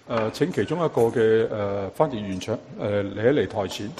請其中一個嘅翻譯員長嚟一嚟台前。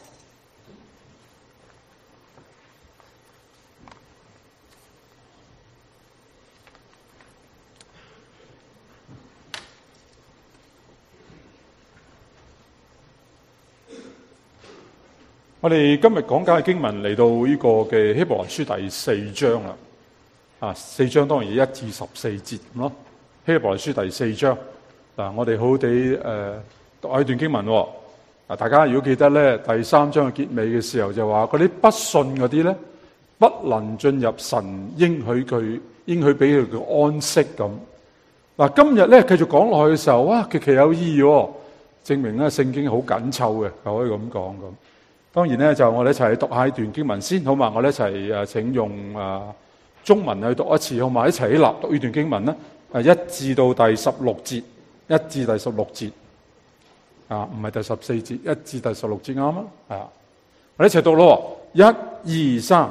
我哋今日講解嘅經文嚟到呢個嘅希伯來書第4章啦。4章當然1至14節咁咯。希伯來書第4章嗱，我哋好好地讀一段經文喎。大家如果記得咧，第3章嘅結尾嘅時候就話嗰啲不信嗰啲咧，不能進入神應許俾佢嘅安息咁。嗱，今日咧繼續講落去嘅時候，哇，極其有意義喎，證明咧聖經好緊湊嘅，就可以咁講咁。當然咧，就我哋一齊去讀下一段經文先，好嘛？我哋一齊請用中文去讀一次，好嘛？一齊起立讀呢段經文啦。1至到第16節，1至第16節，唔係第14節，1至第16節啱啊！我哋一齊讀咯，1、2、3。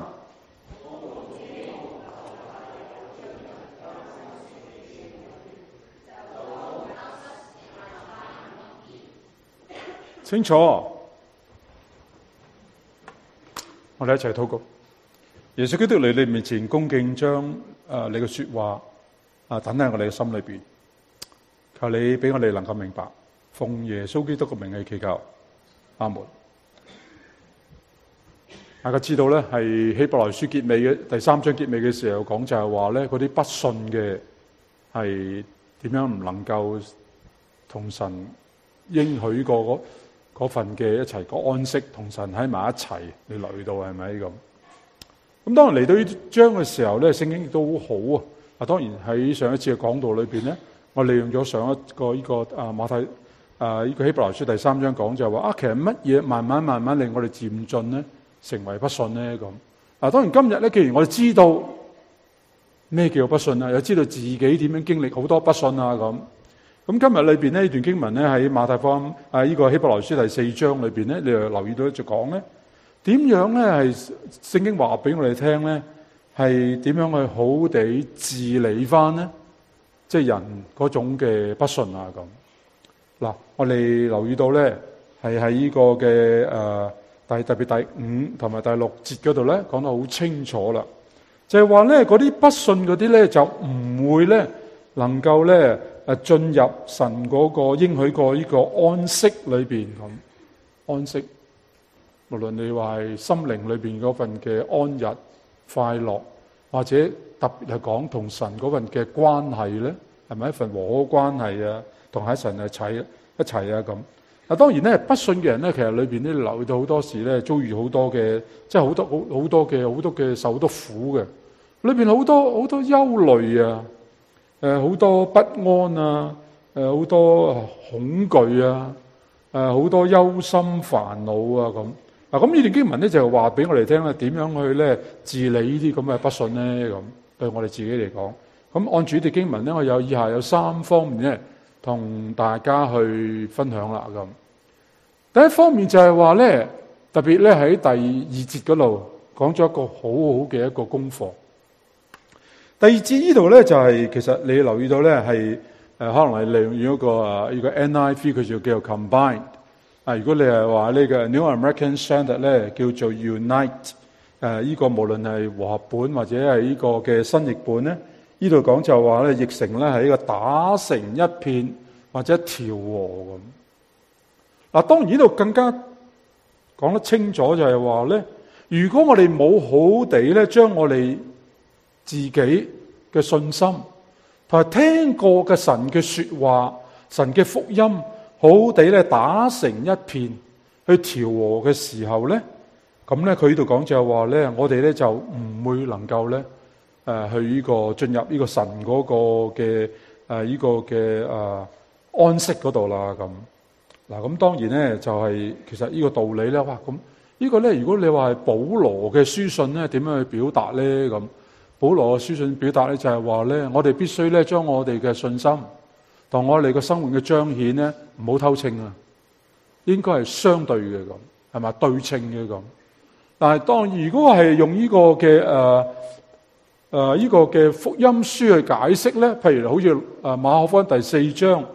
清楚。我哋一齊禱告，耶穌基督嚟你面前恭敬將你嘅說話等喺我哋嘅心裏邊，求你俾我哋能夠明白，奉耶穌基督嘅名去祈求，阿門。大家知道咧，係希伯來書結尾嘅第3章結尾嘅時候講就係話咧，嗰啲不信嘅係點樣唔能夠同神應許過嗰份嘅一齊個安息，同神喺埋一齊，你留意到係咪咁？咁當然嚟到呢章嘅時候咧，聖經亦都好好啊。當然喺上一次嘅講道裏邊咧，我利用咗上一個呢個馬太呢個希伯來書第3章講就係話其實乜嘢慢慢令我哋漸進咧，成為不信咧咁。當然今日咧，既然我哋知道咩叫不信啊，又知道自己點樣經歷好多不信啊咁。咁今日裏邊呢段經文咧喺馬太福音呢個希伯來書第4章裏邊咧，你又留意到就講咧，點樣咧係聖經話俾我哋聽咧，係點樣去好地治理翻咧，即係人嗰種嘅不信啊咁。嗱，我哋留意到咧係喺呢個嘅特別第5同埋第6節嗰度咧講得好清楚啦，就係話咧嗰啲不信嗰啲咧就唔會咧能夠咧進入神嗰個應許過呢個安息裏邊咁。安息，無論你話係心靈裏邊嗰份嘅安逸快樂，或者特別係講同神嗰份嘅關係咧，係咪一份和好關係啊？同喺神一齊啊咁。當然咧，不信嘅人咧，其實裏邊咧留意到好多時咧，遭遇好多嘅，即係好多嘅受好多苦嘅，裏邊好多憂慮啊。好多不安啊，好多恐懼啊，好多憂心煩惱啊咁。咁呢段經文咧就話俾我哋聽咧，點樣去咧治理呢啲咁嘅不信咧咁。對我哋自己嚟講，咁按住呢段經文咧，我以下有3方面咧，同大家去分享啦咁。第一方面就係話咧，特別咧喺第2節嗰度講咗一個好好嘅一個功課。第2節呢度咧就係其實你留意到咧係可能係利用一個呢個 NIV 佢就叫做 combined。如果你係話呢個 New American Standard 咧叫做 unite。呢個無論係和合本或者係呢個嘅新譯本咧，呢度講就話咧譯成咧係一個打成一片或者調和咁。嗱，當然呢度更加講得清楚就係話咧，如果我哋冇好地咧將我哋自己嘅信心同埋聽過嘅神嘅說話、神嘅福音，好地咧打成一片去調和嘅時候咧，咁咧佢呢度講就係話咧，我哋咧就唔會能夠咧去呢個進入呢個神嗰個嘅呢個嘅安息嗰度啦咁。嗱，咁當然咧就係其實呢個道理咧，哇咁呢個咧如果你話係保羅嘅書信咧，點樣去表達咧咁？保羅嘅書信表達咧就係話咧，我哋必須咧將我哋嘅信心同我哋嘅生活嘅彰顯咧，唔好偷稱啊，應該係相對嘅咁，係咪對稱嘅咁？但係當如果係用呢個嘅呢個嘅福音書去解釋咧，譬如好似馬可福音第4章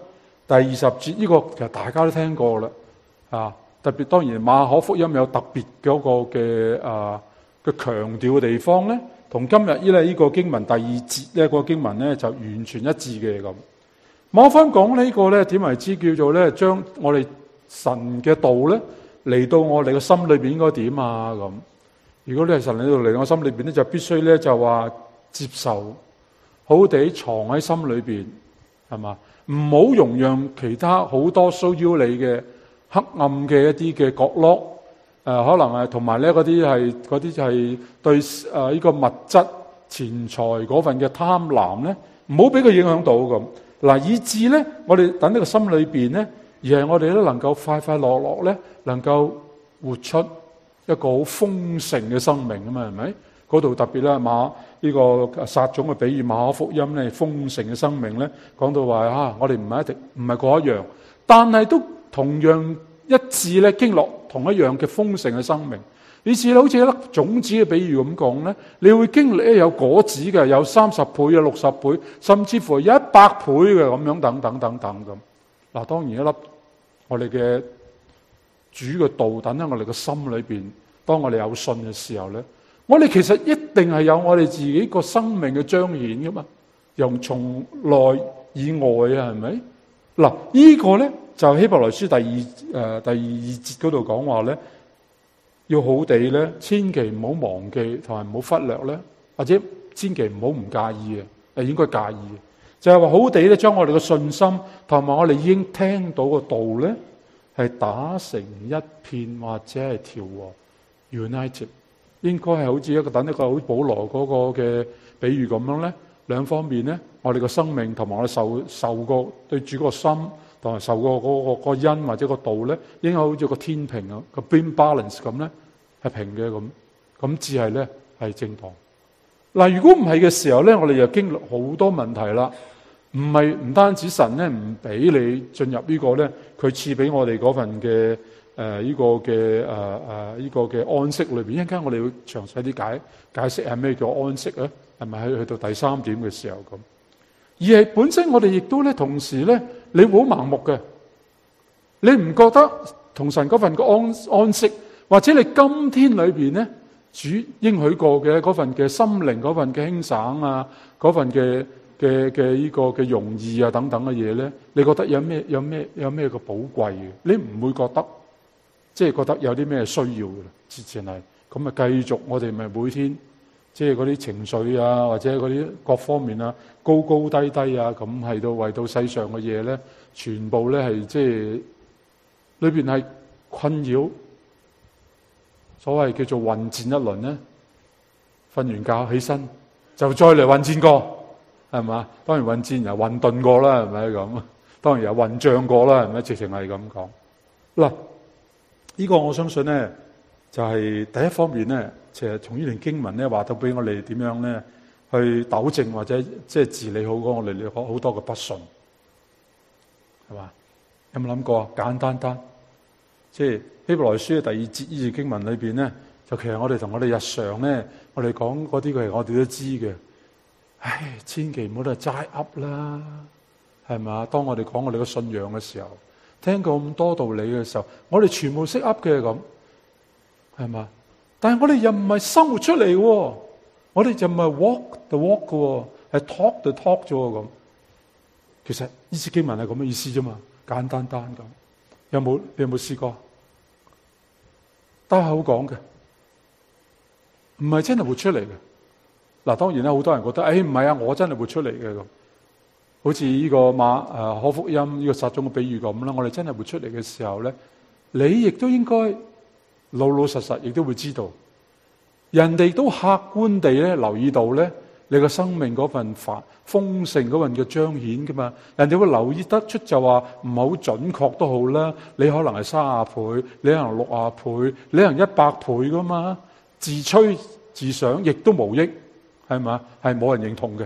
第20節呢個其實大家都聽過啦，特別當然馬可福音有特別嗰個嘅強調嘅地方咧，同今日呢個經文第2節呢個經文咧就完全一致嘅咁。馬可福音講呢個咧點為之叫做咧將我哋神嘅道咧嚟到我哋嘅心裏邊應該點啊咁？如果你係神嚟到嚟我心裏邊咧，就必須咧就話接受，好地藏喺心裏邊，係嘛？唔好容讓其他好多騷擾你嘅黑暗嘅一啲嘅角落，可能係同埋咧嗰啲就係對呢個物質錢財嗰份嘅貪婪咧，唔好俾佢影響到咁。嗱，以致咧我哋等呢個心裏邊咧，而係我哋都能夠快快樂樂咧，能夠活出一個好豐盛嘅生命啊嘛，係咪？嗰度特別咧呢個撒種嘅比喻，馬可福音咧豐盛嘅生命咧，講到話我哋唔係嗰一樣，但係都同樣一致咧，經歷同一樣嘅豐盛嘅生命。以至好似一粒種子嘅比喻咁講咧，你會經歷咧有果子嘅，有30倍、有60倍，甚至乎有100倍嘅咁樣等等等等咁。嗱，當然一粒我哋嘅主嘅道等喺我哋嘅心裏邊，當我哋有信嘅時候咧，我哋其實一定係有我哋自己個生命嘅彰顯噶嘛，由從內以外啊，係咪？嗱，呢個咧就希伯來書第二節嗰度講話咧，要好地咧，千祈唔好忘記同埋唔好忽略咧，或者千祈唔好唔介意嘅，應該介意嘅，就係話好地咧，將我哋嘅信心同埋我哋已經聽到嘅道咧，係打成一片或者係調和 united。應該係好似一個好保羅嗰個嘅比喻咁樣咧，兩方面咧，我哋個生命同埋我哋受過對主個心，同埋受過嗰個恩或者個道咧，應該好似個天平啊，個 beam balance 咁咧，係平嘅咁至係咧係正當。嗱，如果唔係嘅時候咧，我哋又經歷好多問題啦。唔單止神咧唔俾你進入呢個咧，佢賜俾我哋嗰份嘅。呢個嘅安息裏邊，一陣間我哋會詳細啲解釋係咩叫安息啊？係咪去到第3點嘅時候咁？而係本身我哋亦都咧，同時咧，你會好盲目嘅，你唔覺得同神嗰份嘅安息，或者你今天裏邊咧，主應許過嘅嗰份嘅心靈嗰份嘅輕省啊，嗰份嘅呢個嘅容易啊等等嘅嘢咧，你覺得有咩嘅寶貴嘅？你唔會覺得？即係覺得有啲咩需要嘅啦，之前係咁啊，繼續我哋咪每天即係嗰啲情緒啊，或者嗰啲各方面啊，高高低低啊，咁係到為到世上嘅嘢咧，全部咧係即係裏邊係困擾，所謂叫做混戰一輪咧，瞓完覺起身就再嚟混戰過，係嘛？當然混戰又混沌過啦，係咪咁？當然又混漲過啦，係咪？直情係咁講嗱。呢個我相信咧，就係第一方面咧，其實從呢段經文咧話到俾我哋點樣咧去糾正或者即係治理好我哋好多嘅不順，係嘛？有冇諗過簡單單？即係希伯來書嘅第2節呢段經文裏邊咧，就其實我哋同我哋日常咧，我哋講嗰啲嘅，我哋都知嘅。唉，千祈唔好都係齋噏啦，係嘛？當我哋講我哋嘅信仰嘅時候。聽過咁多道理嘅時候，我哋全部識噏嘅咁，係嘛？但係我哋又唔係生活出嚟喎，我哋就唔係 walk the walk 嘅喎，係 talk the talk 啫喎咁。其實呢節經文係咁嘅意思啫嘛，簡單單咁。你有冇試過？單口講嘅，唔係真係活出嚟嘅。嗱，當然啦，好多人覺得，唔係啊，我真係活出嚟嘅咁。好似呢個馬可福音呢個撒種嘅比喻咁啦，我哋真係活出嚟嘅時候咧，你亦都應該老老實實，亦都會知道，人哋都客觀地咧留意到咧，你個生命嗰份豐盛嗰份嘅彰顯噶嘛，人哋會留意得出就話唔係好準確都好啦，你可能係30倍，你可能60倍，你可能100倍噶嘛，自吹自賞亦都無益，係嘛？係冇人認同嘅。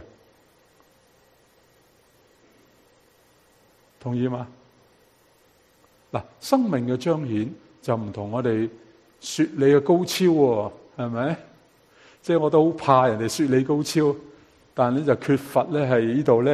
同意嘛？嗱，生命嘅彰顯就唔同我哋說你嘅高超喎，係咪？即係我都好怕人哋說你高超，但係咧就缺乏咧係呢度咧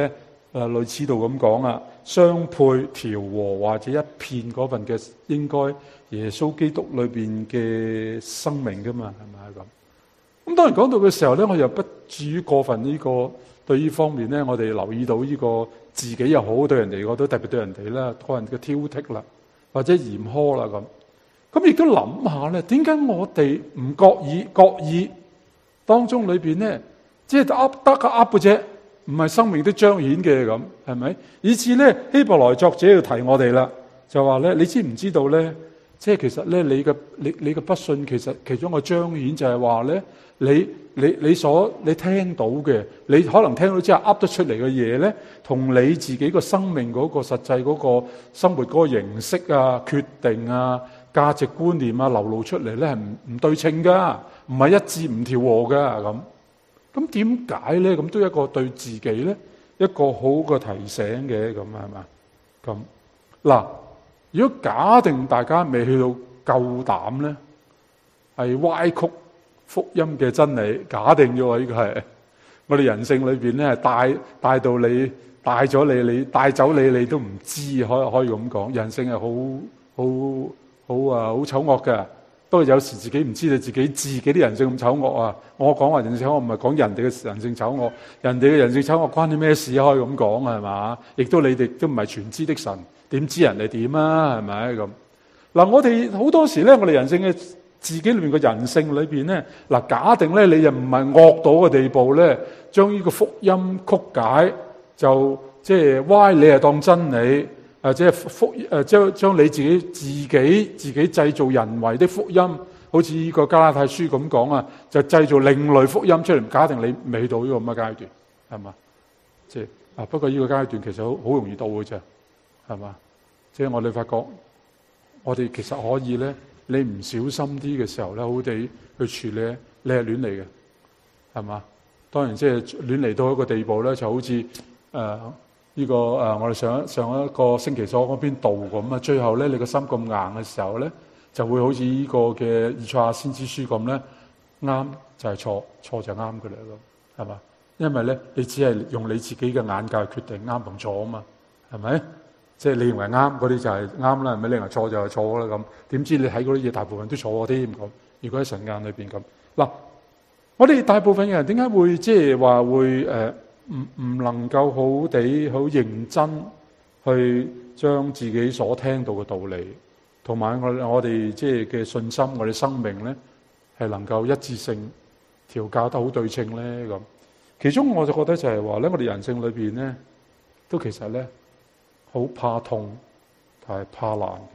類似度咁講啊，相配調和或者一片嗰份嘅應該耶穌基督裏邊嘅生命噶嘛，係咪咁？咁當然講到嘅時候咧，我又不至於過分呢個對呢方面咧，我哋留意到呢個自己又好，對人哋我都特別對人哋啦，個人嘅挑剔啦，或者嚴苛啦咁。咁亦都諗下咧，點解我哋唔覺意當中裏邊咧，即係得個噏嘅啫，唔係生命的彰顯嘅咁，係咪？以至咧希伯來作者要提我哋啦，就話咧，你知唔知道咧？即係其實咧，你嘅不信，其實其中個彰顯就係話咧，你聽到嘅，你可能聽到之後噏得出嚟嘅嘢咧，同你自己個生命嗰個實際嗰個生活嗰個形式啊、決定啊、價值觀念啊流露出嚟咧，係唔對稱噶，唔係一致唔調和噶咁。咁點解咧？咁都一個對自己咧一個好嘅提醒嘅，咁係嘛？咁嗱。如果假定大家未去到夠膽咧，係歪曲福音嘅真理，假定咗呢個係我哋人性裏邊咧，係帶到你帶咗你帶走你都唔知，可以咁講。人性係好醜惡嘅，不過有時自己唔知道自己啲人性咁醜惡啊！我講話人性醜惡，唔係講人哋嘅人性醜惡，人哋嘅人性醜惡關你咩事？可以咁講係嘛？亦都你哋都唔係全知的神。點知人哋點啊？係咪咁？嗱，我哋好多時咧，我哋人性嘅自己裏面嘅人性裏邊咧，嗱，假定咧你又唔係惡到嘅地步咧，將呢個福音曲解，就即係歪理係當真理，即係將你自己製造人為的福音，好似呢個加拉太書咁講啊，就製造另類福音出嚟。假定你未到呢個咁嘅階段，係嘛？即係不過呢個階段其實好容易到嘅啫。係嘛？即係我哋發覺，我哋其實可以咧，你唔小心啲嘅時候咧，好地去處理，你係亂嚟嘅，係嘛？當然即係亂嚟到一個地步咧，就好似呢個我哋上一個星期所講邊度咁啊。最後咧，你個心咁硬嘅時候咧，就會好似呢個嘅以賽亞先知書咁咧，啱就係錯，錯就啱嘅啦，咁係嘛？因為咧，你只係用你自己嘅眼界決定啱同錯啊嘛，係咪？即係你認為啱嗰啲就係啱啦，係咪？你認為錯就係錯啦咁。點知你睇嗰啲嘢大部分都錯添咁。如果喺神眼裏邊咁，嗱，我哋大部分嘅人點解會即係話會唔能夠好地好認真去將自己所聽到嘅道理，同埋我哋即係嘅信心，我哋生命咧係能夠一致性調教得好對稱咧咁？其中我就覺得就係話咧，我哋人性裏邊咧都其實咧。好怕痛，但係怕難嘅。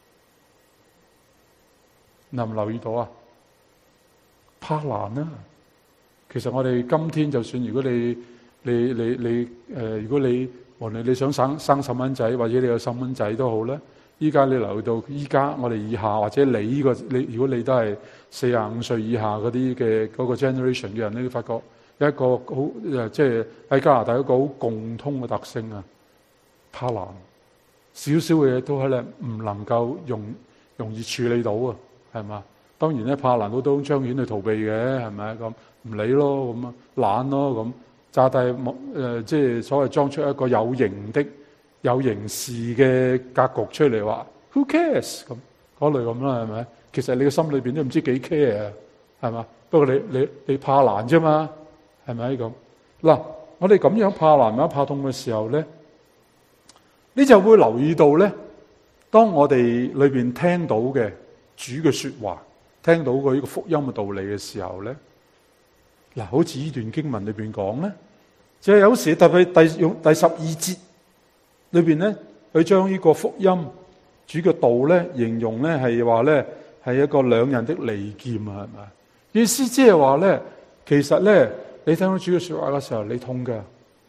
你有冇留意到啊？怕難啊！其實我哋今天就算如果你如果你無論你想生細蚊仔，或者你有細蚊仔都好咧，依家你留意到依家我哋以下，或者你如果你都係45歲以下嗰啲嘅嗰個 generation 嘅人咧，你發覺有一個好即係喺加拿大一個好共通嘅特性啊！怕難，少少嘅嘢都係咧唔能夠容易處理到啊，係嘛？當然咧，怕難都彰顯去逃避嘅，係咪咁？唔理咯，咁啊懶咯，咁炸低即係所謂裝出一個有形事嘅格局出嚟，話 Who cares 咁嗰類咁啦，係咪？其實你嘅心裏邊都唔知幾 care 啊，係嘛？不過你怕難啫嘛，係咪咁？嗱，我哋咁樣怕難或者怕痛嘅時候咧。你就會留意到咧，當我哋裏邊聽到嘅主嘅說話，聽到佢呢個福音嘅道理嘅時候咧，嗱，好似呢段經文裏邊講咧，就係有時特別用第12節裏邊咧，佢將呢個福音主嘅道咧，形容咧係話咧係一個兩刃的利劍啊，係咪？意思即係話咧，其實咧你聽到主嘅說話嘅時候，你痛㗎，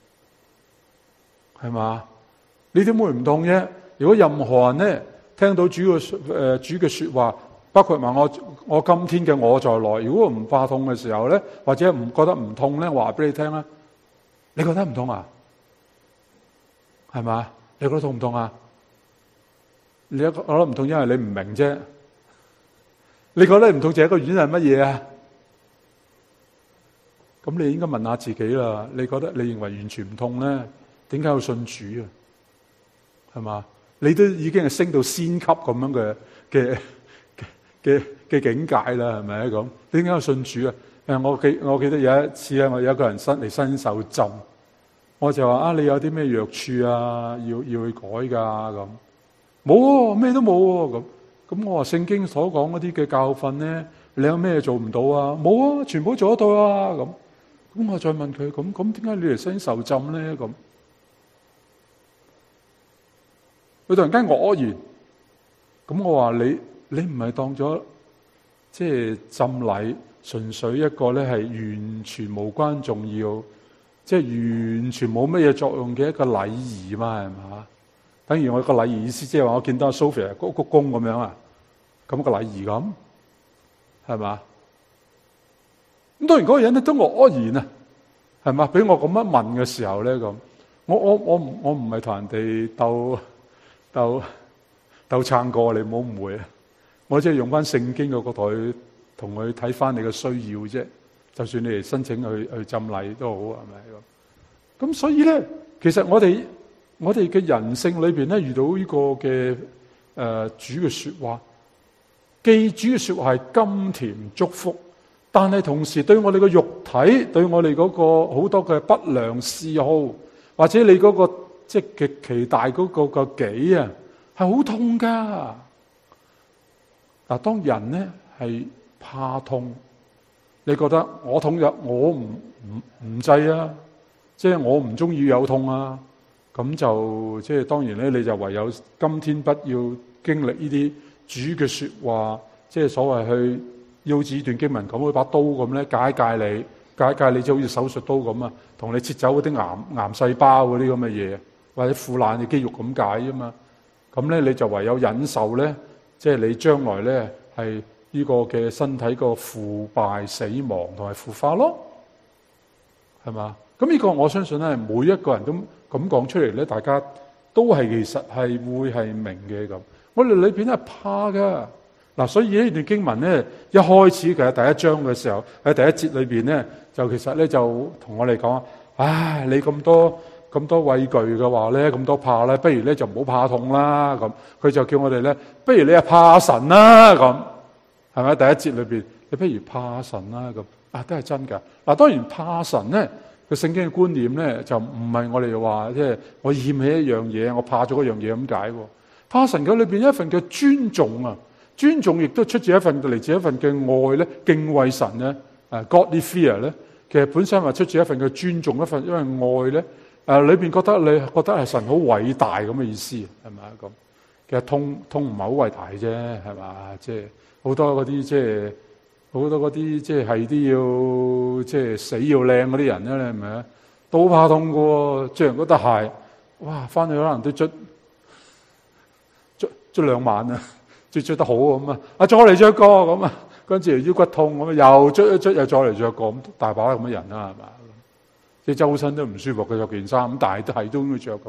係嘛？你點會唔痛啫？如果任何人咧聽到主嘅說話，包括埋我今天嘅我在內，如果唔怕痛嘅時候咧，或者唔覺得唔痛咧，話俾你聽啦，你覺得唔痛啊？係嘛？你覺得痛唔痛啊？你覺得唔痛，因為你唔明啫。你覺得唔痛，就係一個原因係乜嘢啊？咁你應該問下自己啦。你覺得你認為完全唔痛咧？ 點解要信主啊？係嘛？你都已經係升到仙級咁樣嘅境界啦，係咪咁？點解要信主啊？我記得有一次咧，我有一個人嚟新手浸，我就話你有啲咩弱處啊？要去改㗎咁。冇，咩都冇喎咁我話聖經所講嗰啲嘅教訓咧，你有咩做唔到啊？冇啊，全部做得到啊咁。咁我再問佢，咁點解你嚟新受浸咧？咁佢突然間愕然。咁我話你唔係當咗即係浸禮純粹一個咧係完全無關重要，即係完全冇乜嘢作用嘅一個禮儀嘛，係嘛？等於我個禮儀意思，即係話我見到阿 Sophia 鞠躬咁樣啊，咁個禮儀咁，係嘛？咁當然嗰個人咧都愕然啊，係嘛？俾我咁樣問嘅時候咧，咁我唔係同人哋鬥撐過，你唔好誤會啊！我即係用翻聖經嘅角度去同佢睇翻你嘅需要啫。就算你嚟申請去浸禮都好，係咪咁？咁所以咧，其實我哋嘅人性裏邊咧，遇到呢個嘅主嘅說話，記主嘅說話係甘甜祝福，但係同時對我哋嘅肉體，對我哋嗰個好多嘅不良嗜好，或者你嗰個即係極其大嗰個己啊，係好痛噶。嗱，當人咧係怕痛，你覺得我痛咗，我唔制啊，即係我唔中意有痛啊，咁就即係當然咧，你就唯有今天不要經歷呢啲主嘅說話，即係所謂去要指段經文咁，好似把刀咁咧，解你就好似手術刀咁啊，同你切走嗰啲癌細胞嗰啲咁嘅嘢，或者腐爛嘅肌肉咁解啫嘛。咁咧你就唯有忍受咧，即係你將來咧係呢個嘅身體個腐敗、死亡同埋腐化咯，係嘛？咁呢個我相信咧，每一個人都咁講出嚟咧，大家都係其實係會係明嘅咁。我哋裏邊係怕噶嗱，所以呢段經文咧一開始其實第一章嘅時候喺第一節裏邊咧，就其實咧就同我哋講，唉，你咁多畏懼嘅話咧，咁多怕咧，不如咧就唔好怕痛啦咁。佢就叫我哋咧，不如你係怕神啦咁，係咪？第一節裏邊，你不如怕神啦咁啊，都係真噶嗱。當然怕神咧，個聖經嘅觀念咧就唔係我哋話即係我厭棄一樣嘢，我怕咗嗰樣嘢咁解。怕神嘅裏邊一份嘅尊重啊，尊重亦都出自一份嚟自一份嘅愛咧，敬畏神咧，godly fear 咧，其實本身話出自一份嘅尊重，一份因為愛咧。裏邊覺得係神好偉大咁嘅意思，係咪啊咁？其實痛唔係好偉大啫，係嘛？即係好多嗰啲即係啲要即係死要靚嗰啲人咧，係咪啊？都怕痛嘅喎，着人嗰對鞋，哇！翻去可能都捽2晚啊，捽得好咁啊！再嚟着個咁啊，跟住腰骨痛咁啊，又捽一捽又再嚟着個咁，大把咁嘅人啦，係嘛？即係周身都唔舒服嘅，着件衫咁，但係都要着咁。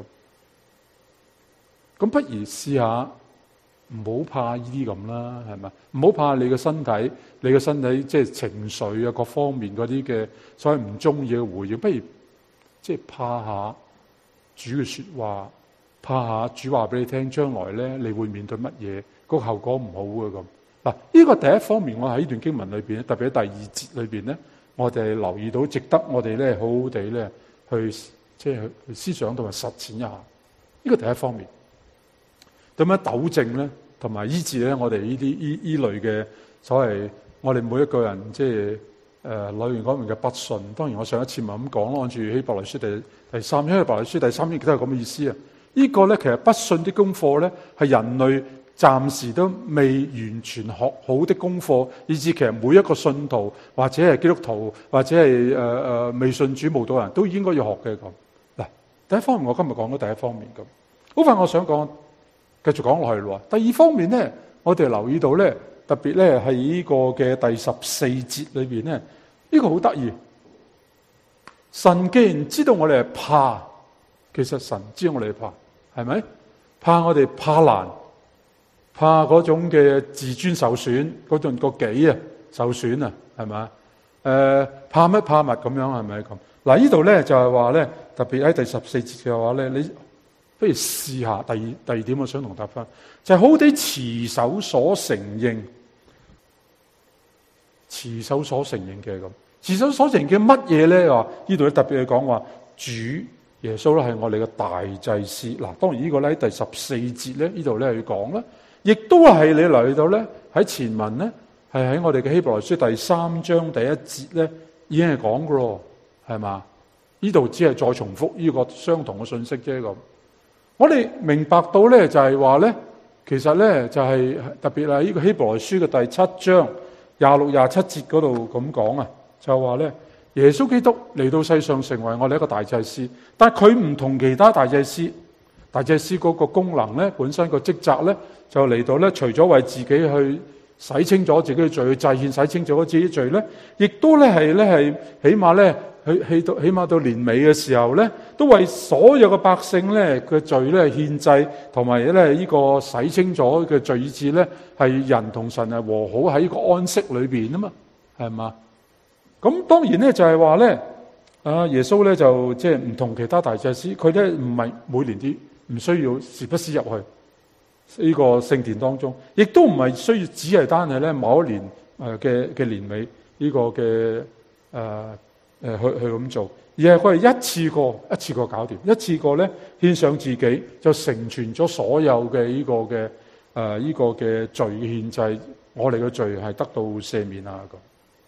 咁不如試下唔好怕呢啲咁啦，係咪？唔好怕你嘅身體，即係情緒啊，各方面嗰啲嘅所謂唔中意嘅回應，不如即係怕下主嘅說話，怕下主話俾你聽，將來咧你會面對乜嘢，個後果唔好嘅咁。嗱，呢個第一方面，我喺呢段經文裏邊，特別喺第2節裏邊咧。我哋留意到，值得我哋咧好好地咧去去思想同埋實踐一下。呢個第一方面，點樣糾正咧，同埋醫治咧？我哋呢啲依類嘅所謂我哋每一個人即係裏面嗰面嘅不信。當然，我上一次咪咁講咯，按住希伯來書第3章，希伯來書第3章亦都係咁嘅意思啊。呢個咧其實不信的功課咧，係人類暫時都未完全學好的功課，以至其實每一個信徒或者係基督徒或者係未信主無道人都應該要學嘅咁。嗱，第一方面我今日講咗第一方面咁，好快我想講繼續講落去咯。第二方面咧，我哋留意到咧，特別咧係呢個嘅第14節裏邊咧，呢個好得意。神既然知道我哋係怕，其實神知道我哋係怕，係咪？怕我哋怕難。怕嗰種嘅自尊受損，嗰種個己啊受損啊，係咪？怕乜咁樣係咪咁？ 嗱，呢度咧就係話咧，特別喺第14節嘅話咧，你不如試下第二點，我想同大家分，就係好地持守所承認，持守所承認嘅咁，持守所承認嘅乜嘢咧？話呢度咧特別係講話主耶穌咧係我哋嘅大祭司。嗱，當然呢個咧喺第14節咧呢度咧去講啦，亦都係你嚟到咧喺前文咧係喺我哋嘅希伯來書第3章第1節咧已經係講噶咯，係嘛？呢度只係再重複呢個相同嘅信息啫咁。我哋明白到咧就係話咧，其實咧就係特別係呢個希伯來書嘅第7章26、27節嗰度咁講啊，就話咧耶穌基督嚟到世上成為我哋一個大祭司，但係佢唔同其他大祭司嗰個功能咧，本身個職責咧就嚟到咧，除咗為自己去洗清咗自己嘅罪，去祭獻洗清咗自己嘅罪咧，亦都咧係起碼咧起碼到年尾嘅時候咧，都為所有嘅百姓咧嘅罪咧獻祭，同埋咧呢個洗清咗嘅罪，以致咧係人同神係和好喺呢個安息裏邊啊嘛，係嘛？咁當然咧就係話咧，耶穌咧就即係唔同其他大祭司，佢咧唔係每年啲唔需要時不時入去呢個聖殿當中，亦都唔係需要只係單係咧某一年嘅年尾呢個嘅去咁做，而係佢係一次過搞掂，一次過咧獻上自己，就成全咗所有嘅呢個嘅呢個嘅罪嘅獻祭，我哋嘅罪係得到赦免啊咁。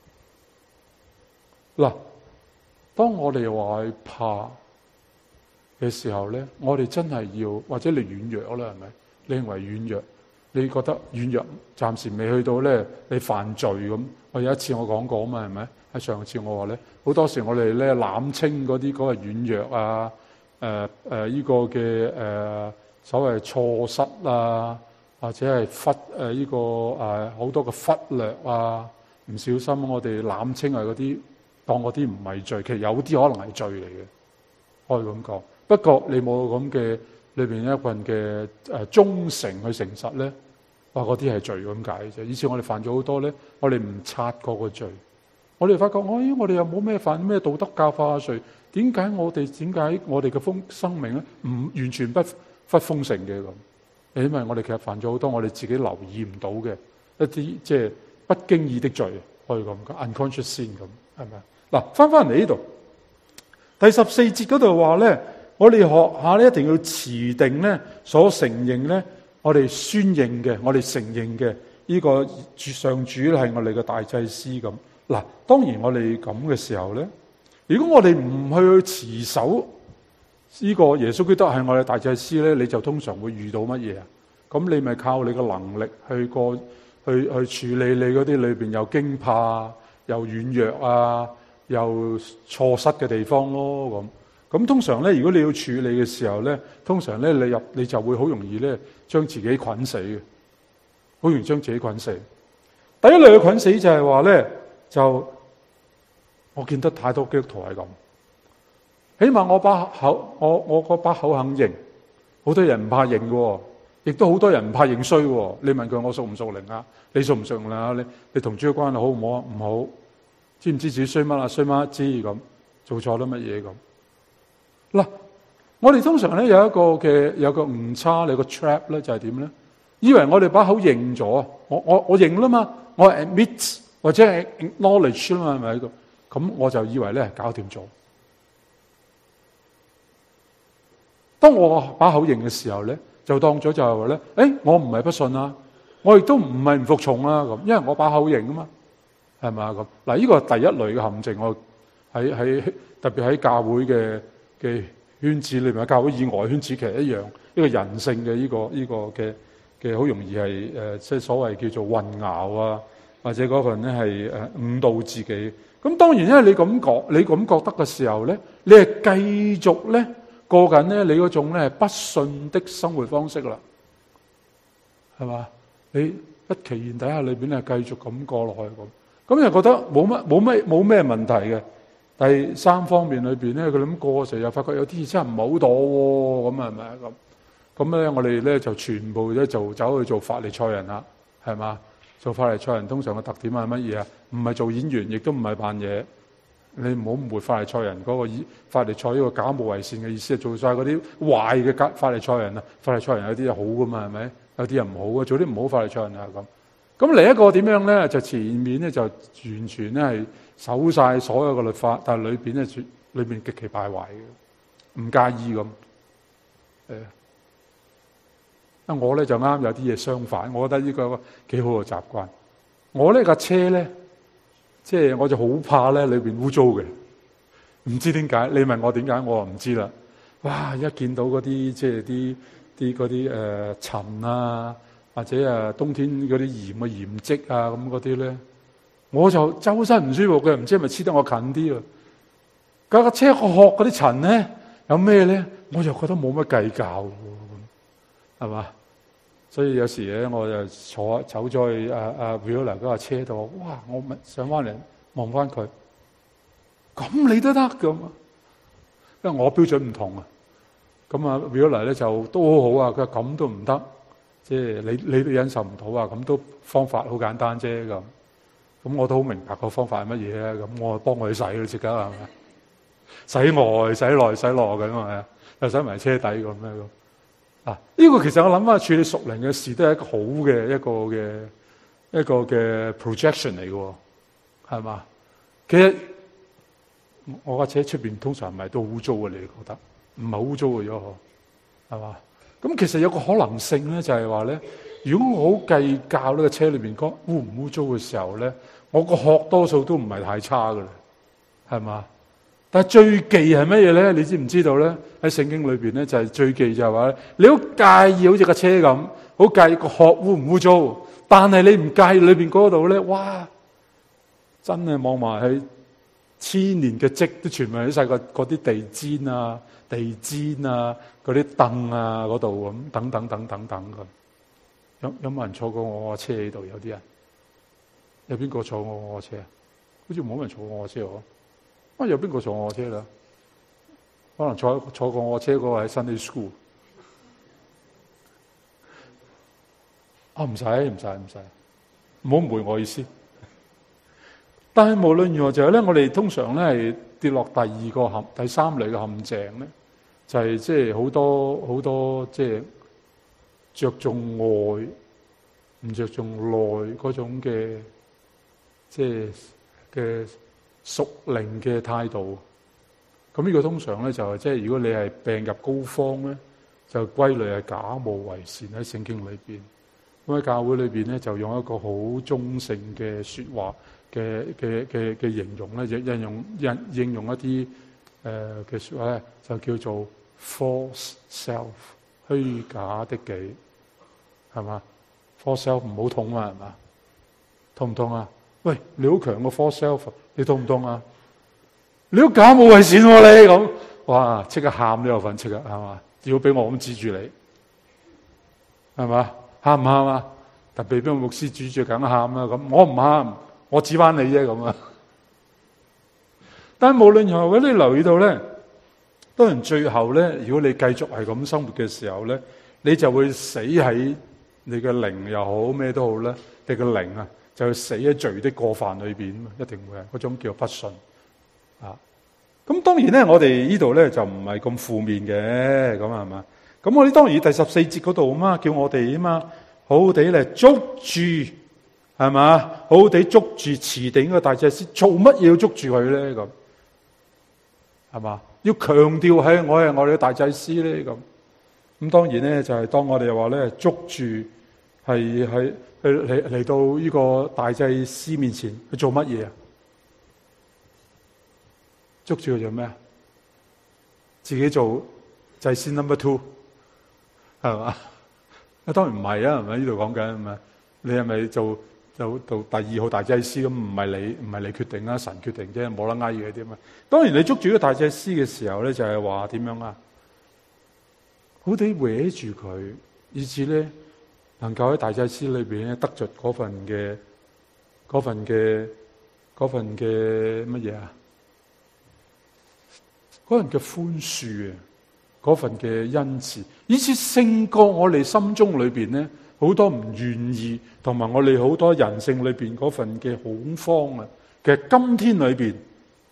嗱，當我哋話怕嘅時候咧，我哋真係要，或者你軟弱啦，係咪？你認為軟弱，你覺得軟弱，暫時未去到咧，你犯罪咁。我有一次我講過啊嘛，係咪？喺上次我話咧，好多時我哋咧濫稱嗰啲嗰個軟弱啊，呢個嘅所謂錯失啊，或者係呢個好多嘅忽略啊，唔小心我哋濫稱係嗰啲。當嗰啲唔係罪，其實有啲可能係罪嚟嘅，可以咁講。不過你冇咁嘅裏邊一份嘅忠誠去誠實咧，話嗰啲係罪咁解啫。以前我哋犯咗好多咧，我哋唔察過個罪，我哋發覺，我哋又冇咩犯咩道德教化嘅罪，點解我哋嘅生命咧唔完全不豐盛嘅咁？因為我哋其實犯咗好多我哋自己留意唔到嘅一啲即係不經意的罪，可以咁講 unconscious sin 咁，係咪？嗱，翻嚟呢度，第14節嗰度話咧，我哋學下咧，一定要持定咧，所承認咧，我哋宣認嘅，我哋承認嘅呢個上主係我哋嘅大祭司咁。嗱，當然我哋咁嘅時候咧，如果我哋唔去持守呢個耶穌基督係我哋大祭司咧，你就通常會遇到乜嘢啊？咁你咪靠你嘅能力去處理你嗰啲裏邊有驚怕、又軟弱啊，又錯失嘅地方咯，咁通常咧，如果你要處理嘅時候咧，通常咧你就會好容易咧將自己捆死嘅，好容易將自己捆死。第一類嘅捆死就係話咧，就我見得太多基督徒係咁，起碼我嗰把口肯認，好多人唔怕認嘅，亦都好多人唔怕認衰。你問佢我屬唔屬靈啊？你屬唔屬靈啊？你同主嘅關係好唔好啊？唔好。知唔知自己衰乜啊？衰乜知咁，做錯咗乜嘢咁？嗱，我哋通常咧有個誤差，有個 trap 咧就係點咧？以為我哋把口認咗，我認啦嘛，我係 admit 或者係 acknowledge 啦嘛，係咪咁我就以為咧搞掂咗。當我把口認嘅時候咧，就當咗就係話咧，我唔係不信啊，我亦都唔係唔服從啊咁，因為我把口認啊嘛。係咪咁？嗱，呢個係第一類嘅陷阱。我喺特別喺教會嘅圈子裏面，教會以外嘅圈子其實一樣，呢個人性嘅呢個嘅好容易係即係所謂叫做混淆啊，或者嗰份咧係誤導自己。咁當然因為你咁覺得嘅時候咧，你係繼續咧過緊咧你嗰種咧不信的生活方式啦，係嘛？你不其然底下裏邊係繼續咁過落去咁。咁又覺得冇咩問題嘅。第三方面裏邊咧，佢咁過嘅時候又發覺有啲嘢真係唔好妥喎，咁係咪啊咁？咁咧我哋咧就全部咧就走去做法利賽人啦，係嘛？做法利賽人通常嘅特點係乜嘢啊？唔係做演員，亦都唔係扮嘢， 你唔好誤會法利賽人嗰個法利賽呢個假冒為善嘅意思，係做晒嗰啲壞嘅法利賽人啊！法利賽人有啲係好噶嘛，係咪？有啲人唔好嘅，做啲唔好法利賽人啊咁。咁嚟一個點樣咧？就前面咧就完全咧係守晒所有嘅律法，但係裏邊極其敗壞嘅，唔介意咁。我咧就啱有啲嘢相反，我覺得呢個幾好嘅習慣。我呢架車咧，即係我就好怕咧裏邊污糟嘅，唔知點解。你問我點解，我就唔知啦。哇！一見到嗰啲即係嗰啲塵啊，或者冬天嗰啲鹽漬啊咁嗰啲咧，我就周身唔舒服嘅，唔知係咪黐得我近啲啊？架車殼嗰啲塵咧，有咩咧？我就覺得冇乜計較喎，係嘛？所以有時咧，我就走咗去Viola 嗰架車度，哇！我上翻嚟望翻佢，咁你都得咁？因為我標準唔同啊。咁啊 Viola 咧就都好好啊，佢話咁都唔得，即係你都忍受唔到啊，咁都方法好簡單啫咁。咁我都好明白個方法係乜嘢啊，咁我幫佢洗咯，即刻係咪？洗外、洗內、洗落咁啊，又洗埋車底咁樣咁。呢個其實我諗翻處理屬靈嘅事都係一個好嘅一個嘅 projection 嚟嘅，係嘛？其實我架車出邊通常唔係都污糟嘅，你覺得？唔係污糟嘅咗，係嘛？咁其實有個可能性咧，就係話咧，如果我好計較呢個車裏邊污唔污糟嘅時候咧，我個殼多數都唔係太差㗎啦，係嘛？但係最忌係乜嘢咧？你知唔知道咧？喺聖經裏邊咧，就係最忌就係話咧，你好介意好似架車咁，好介意個殼污唔污糟，但係你唔介意裏邊嗰度咧，哇！真係望埋去千年嘅積都全部喺晒嗰啲地氈啊、地氈啊、嗰啲凳啊嗰度咁，等等咁。有冇人坐過我車喺度？有啲人有邊個坐過我車啊？好似冇人坐過我車喎。有邊個坐我車啦？可能坐過我車嗰個喺 Sunday School。唔使，唔好誤會我意思。但係無論如何就係咧，我哋通常咧係跌落第三類嘅陷阱咧，就係即係好多即係着重外唔着重內嗰種嘅即係嘅屬靈嘅態度。咁呢個通常咧就係即係如果你係病入膏肓咧，就歸類係假冒為善喺聖經裏邊。咁喺教會裏邊咧就用一個好中性嘅說話嘅形容咧，應用一啲嘅說話咧，就叫做 false self 虛假的己，係嘛 ？false self 唔好痛啊，係嘛？痛唔痛啊？喂，你好強個 false self， 你痛唔痛啊？你都假冒為善喎，你咁，哇！即刻喊都有份，即刻係嘛？要俾我咁指住你，係嘛？喊唔喊啊？特別俾牧師指住梗喊啦，咁我唔喊，我指翻你啫咁啊！但係無論如何，你留意到咧，當然最後咧，如果你繼續係咁生活嘅時候咧，你就會死喺你嘅靈又好咩都好咧，你嘅靈啊就會死喺罪的過犯裏邊，一定會係嗰種叫不信啊！咁當然咧，我哋呢度咧就唔係咁負面嘅，咁係嘛？咁我哋當然第14節嗰度啊嘛，叫我哋啊嘛，好好地嚟捉住，係嘛？好好地捉住持定個大祭司，做乜嘢要捉住佢咧？咁係嘛？要強調係我哋嘅大祭司咧？咁當然咧就係當我哋話咧捉住係嚟到呢個大祭司面前去做乜嘢啊？捉住佢做咩啊？自己做祭司 number 2， 係嘛？當然唔係啊，係咪？呢度講緊係咪？你係咪做第2號大祭司咁？唔係你決定啊，神決定啫，冇得嗌嘢啲嘛。當然你捉住個大祭司嘅時候咧，就係話點樣啊？好地搲住佢，以至咧能夠喺大祭司裏邊咧得着嗰份嘅乜嘢啊？嗰份嘅寬恕啊，嗰份嘅恩慈，以至勝過我哋心中裏邊咧好多唔願意，同埋我哋好多人性裏邊嗰份嘅恐慌啊。其實今天裏邊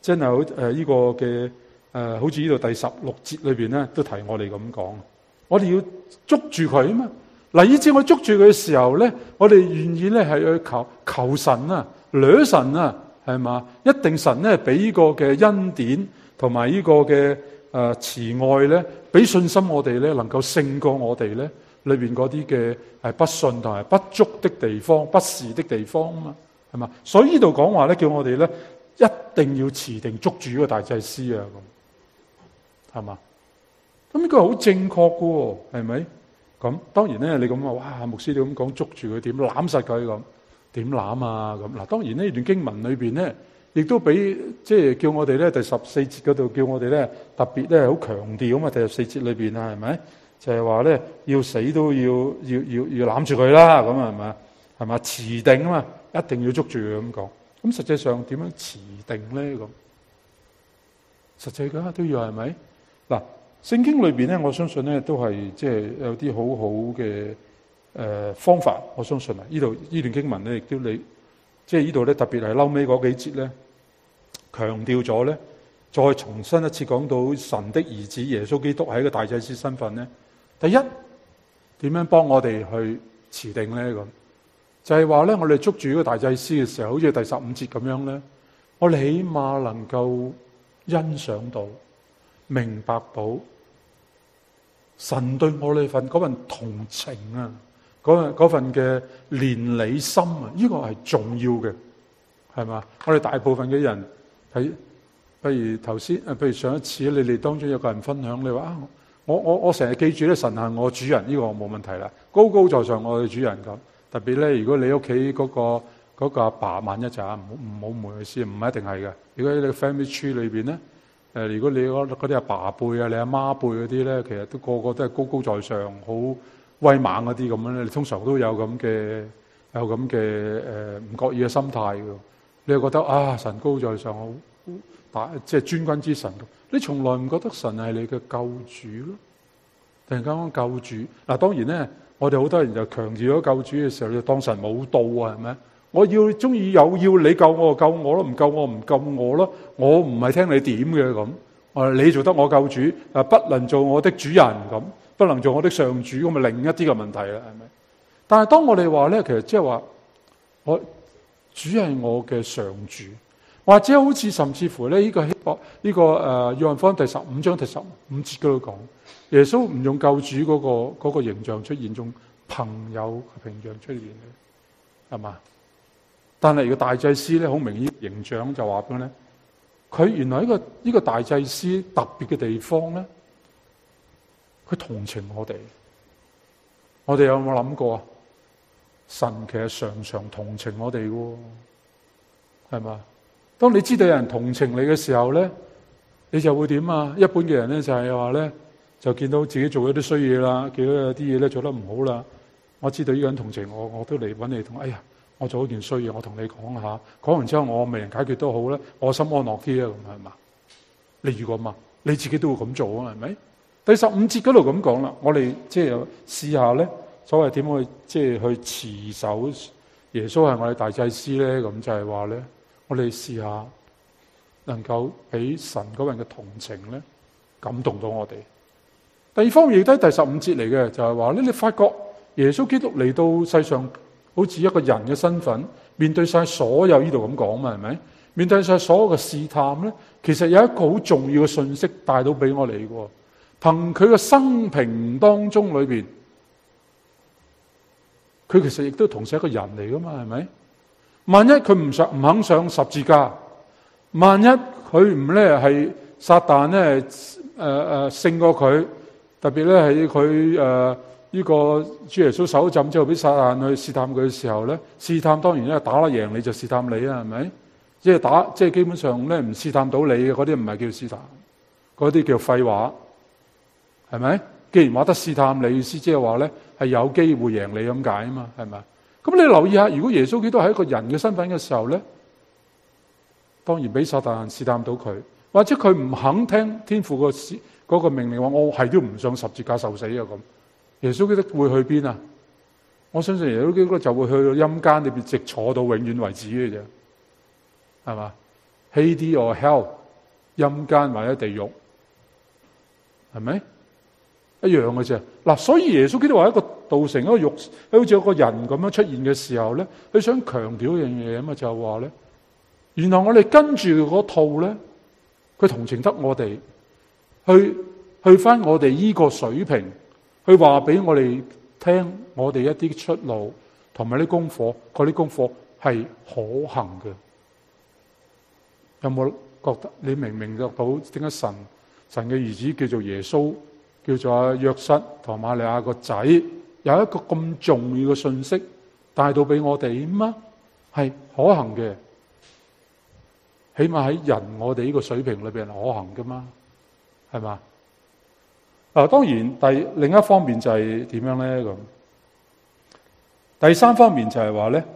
真係好呢個嘅好似呢度第16節裏邊咧，都提我哋咁講，我哋要捉住佢啊嘛。嗱，以至我捉住佢嘅時候咧，我哋願意咧係去求神啊，掠神啊，係嘛？一定神咧俾呢個嘅恩典同埋呢個嘅慈愛咧，俾信心我哋咧，能夠勝過我哋咧裏邊嗰啲嘅係不信同埋不足的地方、不是的地方啊嘛，係嘛？所以呢度講話咧，叫我哋咧一定要持定捉住呢個大祭司啊，咁係嘛？咁呢個好正確噶喎，係咪？咁當然咧，你咁話，哇，牧師你咁講，捉住佢點攬實佢咁？點攬啊？咁嗱，當然呢段經文裏邊咧，亦都俾即係叫我哋咧第14節嗰度叫我哋咧特別咧好強調啊嘛，第14節裏邊啊，係咪？就係話咧要死都要攬住佢啦，咁係咪？係嘛？持定啊嘛，一定要捉住佢咁講。咁實際上點樣持定咧？咁實際嘅都要係咪？嗱。聖經裏邊咧，我相信咧都係即係有啲好好嘅方法。我相信啊，呢段經文咧亦都你即係呢度咧特別係嬲尾嗰幾節咧，強調咗咧，再重新一次講到神的兒子耶穌基督係一個大祭司身份咧。第一，點樣幫我哋去持定咧？咁就係話咧，我哋捉住呢個大祭司嘅時候，好似第15節咁樣咧，我哋起碼能夠欣賞到、明白到。神對我哋嗰份同情啊，嗰份嘅憐憫心啊，呢個係重要嘅，係嘛？我哋大部分嘅人睇，譬如頭先，譬如上一次你哋當中有個人分享，你話啊，我成日記住咧，神係我主人，呢個冇問題啦，高高在上我嘅主人咁。特別咧，如果你屋企嗰個阿爸，萬一就唔好誤會先，唔係一定係嘅。如果你 family tree 裏邊咧。如果你嗰啲阿爸輩啊，你阿媽輩嗰啲咧，其實都個個都係高高在上，好威猛嗰啲咁樣咧。你通常都有咁嘅唔覺意嘅心態嘅。你又覺得啊，神高在上，好大，即係尊君之神。你從來唔覺得神係你嘅救主咯？突然間講救主，嗱當然咧，我哋好多人就強調咗救主嘅時候，你就當神冇到啊，係咪？我要中意有要你救我就救我咯，唔救我唔救我咯。我唔係聽你點嘅咁。你做得我救主，不能做我的主人咁，不能做我的上主，咁咪另一啲嘅問題啦，係咪？但係當我哋話咧，其實即係話我主係我嘅上主，或者好似甚至乎咧呢個約翰福音第15章第15節嗰度講，耶穌唔用救主嗰個形象出現，用朋友嘅形象出現嘅，係嘛？但係個大祭司咧，好明顯形象就話俾我咧，佢原來呢個大祭司特別嘅地方咧，佢同情我哋。我哋有冇諗過啊？神其實常常同情我哋嘅，係嘛？當你知道有人同情你嘅時候咧，你就會點啊？一般嘅人咧就係話咧，就見到自己做咗啲衰嘢啦，見到有啲嘢咧做得唔好啦，我知道呢個人同情我，我都嚟揾你同，哎呀！我做一件衰嘢，我同你講下，講完之後我未能解決都好咧，我心安樂啲啊，咁係嘛？你如果嘛，你自己都會咁做啊，係咪？第15節嗰度咁講啦，我哋即係試下咧，所謂點去即係去持守耶穌係我哋大祭司咧，咁就係話咧，我哋試下能夠俾神嗰份嘅同情咧感動到我哋。第二方面亦都係第15節嚟嘅，就係話咧，你發覺耶穌基督嚟到世上。好似一個人嘅身份，面對晒所有呢度咁講嘛，係咪？面對晒所有嘅試探咧，其實有一個好重要嘅信息帶到俾我哋嘅。憑佢嘅生平當中裏邊，佢其實亦都同時係一個人嚟噶嘛，係咪？萬一佢唔肯上十字架，萬一佢唔咧係撒旦咧勝過佢，特別咧係佢呢個主耶穌手浸之後，俾撒旦去試探佢嘅時候咧，試探當然咧打得贏你就試探你啊，係咪？即係基本上咧唔試探到你嘅嗰啲唔係叫試探，嗰啲叫廢話，係咪？既然話得試探你，意思即係話咧係有機會贏你咁解啊嘛，係咪？咁你留意下，如果耶穌基督係一個人嘅身份嘅時候咧，當然俾撒旦試探到佢，或者佢唔肯聽天父嗰個命令，話我係都唔上十字架受死啊咁。耶穌基督會去邊啊？我相信耶穌基督就會去到陰間裏邊，直坐到永遠為止嘅啫，係嘛？ Hades or hell， 陰間或者地獄，係咪一樣嘅啫？嗱，所以耶穌基督話一個道成一個肉，好似有個人咁樣出現嘅時候咧，佢想強調一樣嘢啊嘛，就係話咧，原來我哋跟住嗰套咧，佢同情得我哋，去翻我哋依個水平，去話俾我哋聽，我哋一啲出路同埋啲功課，嗰啲功課係可行嘅。有冇覺得你明得到點解神嘅兒子叫做耶穌，叫做阿約瑟同瑪利亞個仔，有一個咁重要嘅信息帶到俾我哋嘛？係可行嘅，起碼喺人我哋呢個水平裏邊可行噶嘛？係嘛？當然另一方面就係點樣咧咁？第三方面就係話咧，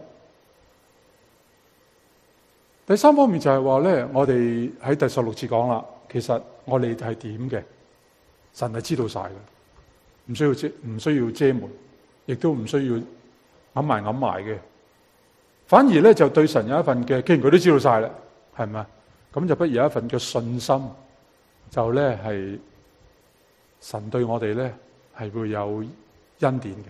我哋喺第16節講啦，其實我哋係點嘅，神係知道晒嘅，唔需要遮瞞，亦都唔需要揞埋嘅，反而咧就對神有一份嘅，既然佢都知道晒啦，係咪？咁就不如有一份嘅信心，就咧係神對我哋咧係會有恩典嘅，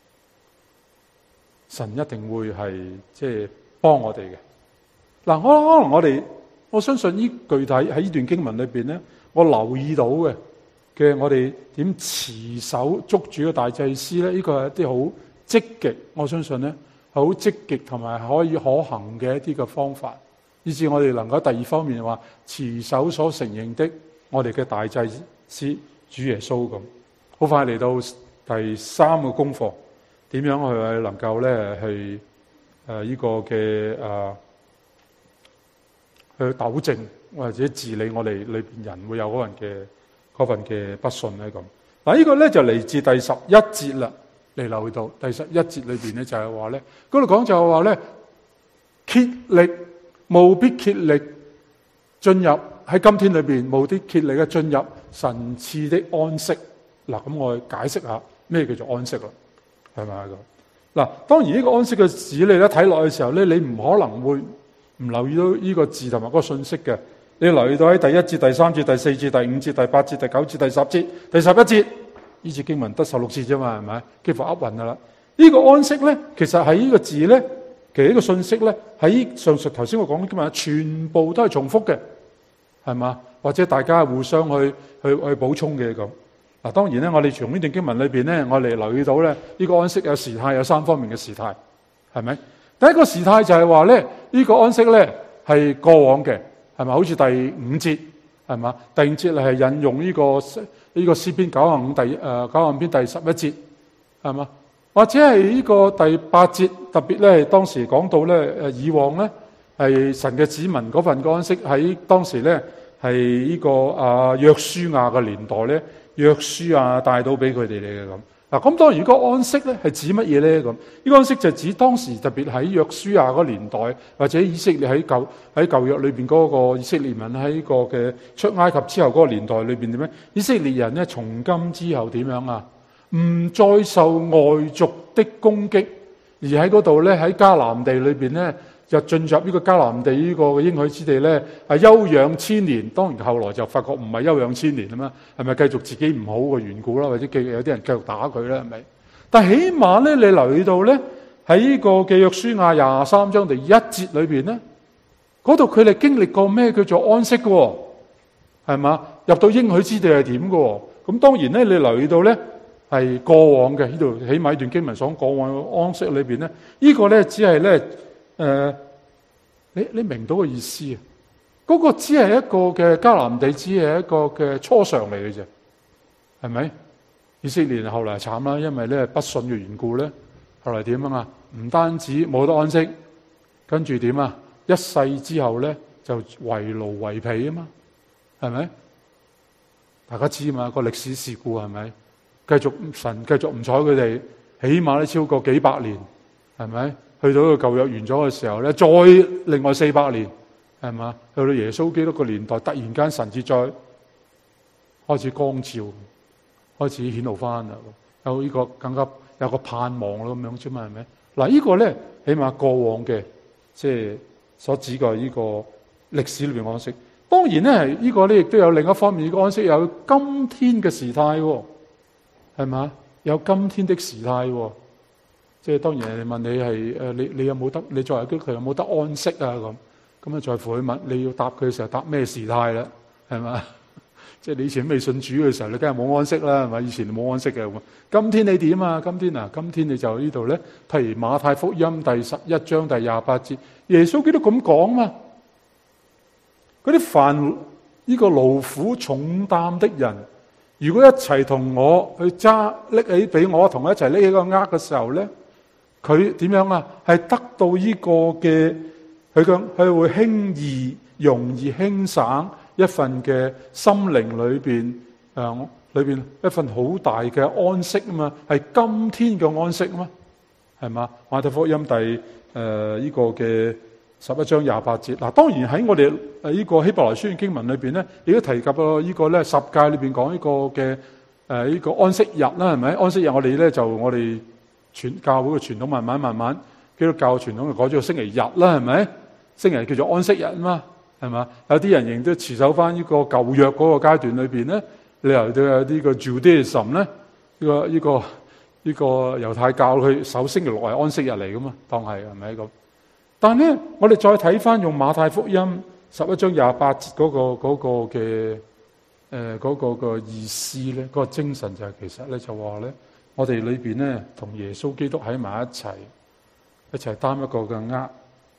神一定會係即係幫我哋嘅。嗱，可能我相信呢具體喺呢段經文裏邊咧，我留意到嘅我哋點持守捉住個大祭司咧，呢個係一啲好積極，我相信咧係好積極同埋可以可行嘅一啲嘅方法，以至我哋能夠第二方面話持守所承認的我哋嘅大祭司主耶穌咁。好快嚟到第三個功課，點樣去能夠咧去呢個嘅去糾正或者治理我哋裏邊人會有嗰份嘅不信咧咁。嗱，呢個咧就嚟自第11節啦，嚟留到第11節裏邊咧就係話咧，嗰度講就係話咧，竭力務必竭力進入喺今天裏邊務必竭力嘅進入神賜的安息。嗱，咁我解釋下咩叫做安息啦，係咪啊咁？嗱，當然呢個安息嘅字你咧睇落嘅時候咧，你唔可能會唔留意到呢個字同埋嗰個信息嘅。你留意到喺第1節、第3節、第4節、第5節、第8節、第9節、第10節、第11節，呢節經文得16節啫嘛，係咪？幾乎噏勻噶啦。呢個安息咧，其實喺呢個字咧，其實呢個信息咧，喺上述頭先我講嘅經文，全部都係重複嘅，係嘛？或者大家互相去補充嘅咁。嗱，當然咧，我哋從呢段經文裏邊咧，我哋留意到咧，呢個安息有時態，有3方面嘅時態，係咪？第一個時態就係話咧，呢個安息咧係過往嘅，係咪？好似第5節，係嘛？第5節係引用呢個詩篇95篇第11節，係嘛？或者係呢個第8節，特別咧當時講到咧以往咧係神嘅子民嗰份嘅安息喺當時咧係呢個約書亞嘅年代咧，約書亞帶到俾佢哋嚟嘅咁。嗱，咁當然個安息咧係指乜嘢咧咁？呢個安息就指當時特別喺約書亞嗰年代，或者以色列喺舊約裏邊嗰個以色列民喺個嘅出埃及之後嗰個年代裏邊點樣？以色列人咧從今之後點樣啊？唔再受外族的攻擊，而喺嗰度咧喺迦南地裏邊咧就進入呢個迦南地呢個嘅應許之地咧係休養千年。當然後來就發覺唔係休養千年啊嘛，係咪繼續自己唔好嘅緣故啦，或者有啲人繼續打佢啦，係咪？但係起碼咧你留意到咧喺呢個嘅約書亞23章第1節裏邊咧，嗰度佢哋經歷過咩叫做安息嘅，係嘛？入到應許之地係點嘅？咁當然咧你留意到咧係過往嘅，呢度起碼一段經文所講過往嘅安息裏邊咧，呢個咧只係咧你明到個意思啊？嗰個只係一個嘅迦南地，只係一個嘅初嘗嚟嘅啫，係咪？以色列後來慘啦，因為咧不信嘅緣故咧，後來點啊？唔單止冇得安息，跟住點啊？一世之後咧就為奴為婢啊嘛，係咪？大家知嘛？個歷史事故係咪？神繼續唔睬佢哋，起碼都超過幾百年，係咪？去到個舊約完咗嘅時候咧，再另外400年，係嘛？去到耶穌基督個年代，突然間神至再開始光照，開始顯露翻啦，有呢個更加有個盼望咯，咁樣啫嘛，係咪？嗱，呢個咧起碼過往嘅即係所指嘅呢個歷史裏邊安息。當然咧，呢個咧亦都有另一方面嘅安息，有今天嘅時態喎，係嘛？有今天的時態喎。即係當然人哋問你係你有冇得？你作為基督徒有冇得安息啊？咁啊，在乎佢問你要答佢嘅時候答咩時態啦？係嘛？即係你以前未信主嘅時候，你梗係冇安息啦，係嘛？以前冇安息嘅。今天你點啊？今天你就呢度咧，譬如馬太福音第11章第28節，耶穌基督咁講嘛。嗰啲凡呢個勞苦重擔的人，如果一齊同我去拎起俾我，同我一齊拎起個軛嘅時候咧，佢點樣啊？係得到呢個嘅，佢會輕易、容易、輕省一份嘅心靈裏邊一份好大嘅安息啊嘛，係今天嘅安息啊嘛，係嘛？馬太福音第呢個嘅11章28節。嗱，當然喺我哋呢個希伯來書嘅經文裏邊咧，亦都提及過呢個咧十誡裏邊講呢個嘅呢個安息日啦，係咪？安息日我哋教會嘅傳統慢慢基督教傳統就改咗個星期日啦，係咪？星期日叫做安息日啊嘛，係嘛？有啲人仍都持守翻呢個舊約嗰個階段裏邊咧，你又都有呢個 Judaism 咧，呢個猶太教佢守星期六係安息日嚟噶嘛，當係咪咁？但係咧，我哋再睇翻用馬太福音11章28節嗰個意思咧，嗰個精神就係其實咧就話咧，我哋裏邊咧同耶穌基督喺埋一齊擔一個嘅軛。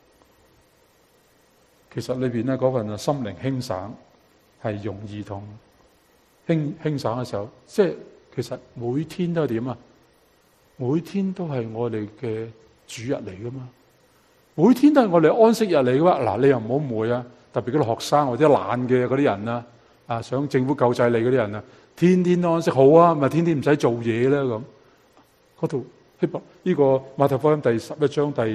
其實裏邊咧嗰份心靈輕省係容易同輕省嘅時候，即係其實每天都係點啊？每天都係我哋嘅主日嚟噶嘛，每天都係我哋安息日嚟嘅話，嗱，你又唔好誤會啊！特別嗰啲學生或者懶嘅嗰啲人啊，想政府救濟你嗰啲人啊，天天都安息好啊，咪天天唔使做嘢咧咁。嗰度呢個馬太福音第11章第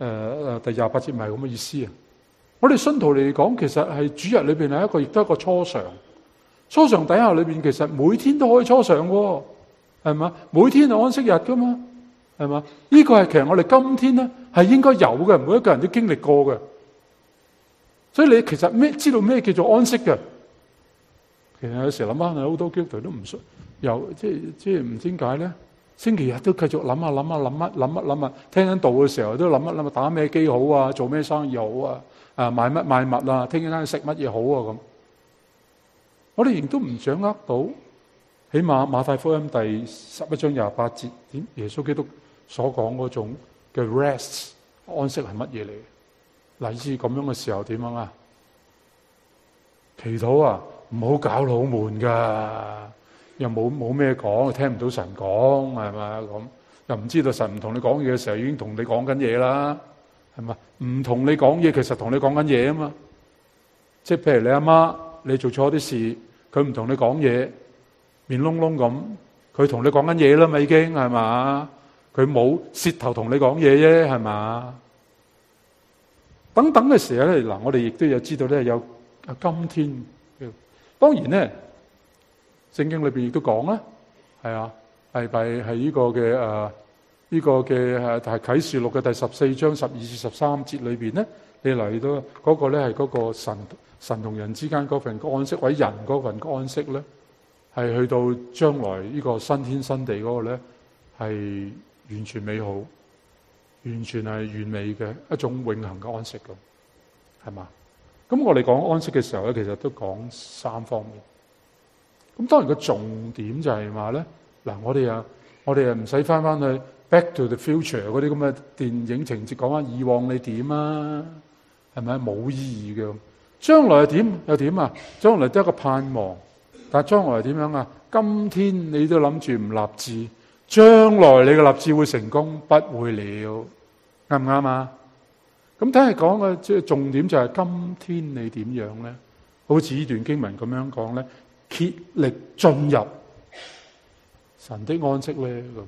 28節咪係咁嘅意思啊！我哋信徒嚟講，其實係主日裏邊係亦都係一個初嘗。初嘗底下裏邊，其實每天都可以初嘗喎，係嘛？每天係安息日噶嘛，係嘛？呢個係其實我哋今天咧係應該有嘅，每一個人都經歷過嘅。所以你其實知道咩叫做安息嘅？其實有時諗翻，好多基督徒都唔信，又即係唔知點解咧？星期日都繼續諗啊，聽緊道嘅時候都諗打咩機好啊，做咩生意好啊，買物啊，聽日食乜嘢好啊咁。我哋仍都唔掌握到，起碼馬太福音第11章28節，耶穌基督所講嗰種嘅 rest 安息係乜嘢嚟？嗱，以至咁樣嘅時候點樣啊？祈禱啊，唔好搞到好悶噶，又冇咩講，聽唔到神講，係咪咁？又唔知道神唔同你講嘢嘅時候，已經同你講緊嘢啦，係咪？唔同你講嘢，其實同你講緊嘢啊嘛。即係譬如你阿媽，你做錯啲事，佢唔同你講嘢，面窿窿咁，佢同你講緊嘢啦嘛，已經係嘛？佢冇舌頭同你講嘢啫，係嘛？等等嘅時候咧，嗱，我哋亦都有知道咧，有今天。當然咧，聖經裏邊亦都講啦，係啊，係呢個嘅係啟示錄嘅第14章12至13節裏邊咧，你嚟到嗰個咧係嗰個神同人之間嗰份安息，或者人嗰份安息咧，係去到將來呢個新天新地嗰個咧，係完全美好，完全係完美嘅一種永恆嘅安息㗎，係嘛？咁我哋講安息嘅時候咧，其實都講三方面。咁當然個重點就係話咧，嗱，我哋又唔使翻去 Back to the Future 嗰啲咁嘅電影情節，講翻以往你點啊？係咪冇意義嘅？將來係點又點啊？將來都係一個盼望，但係將來係點樣啊？今天你都諗住唔立志，將來你嘅立志會成功，不會了，啱唔啱啊？咁睇嚟講嘅即係重點就係今天你點樣咧？好似呢段經文咁樣講咧，竭力進入神的安息咧。咁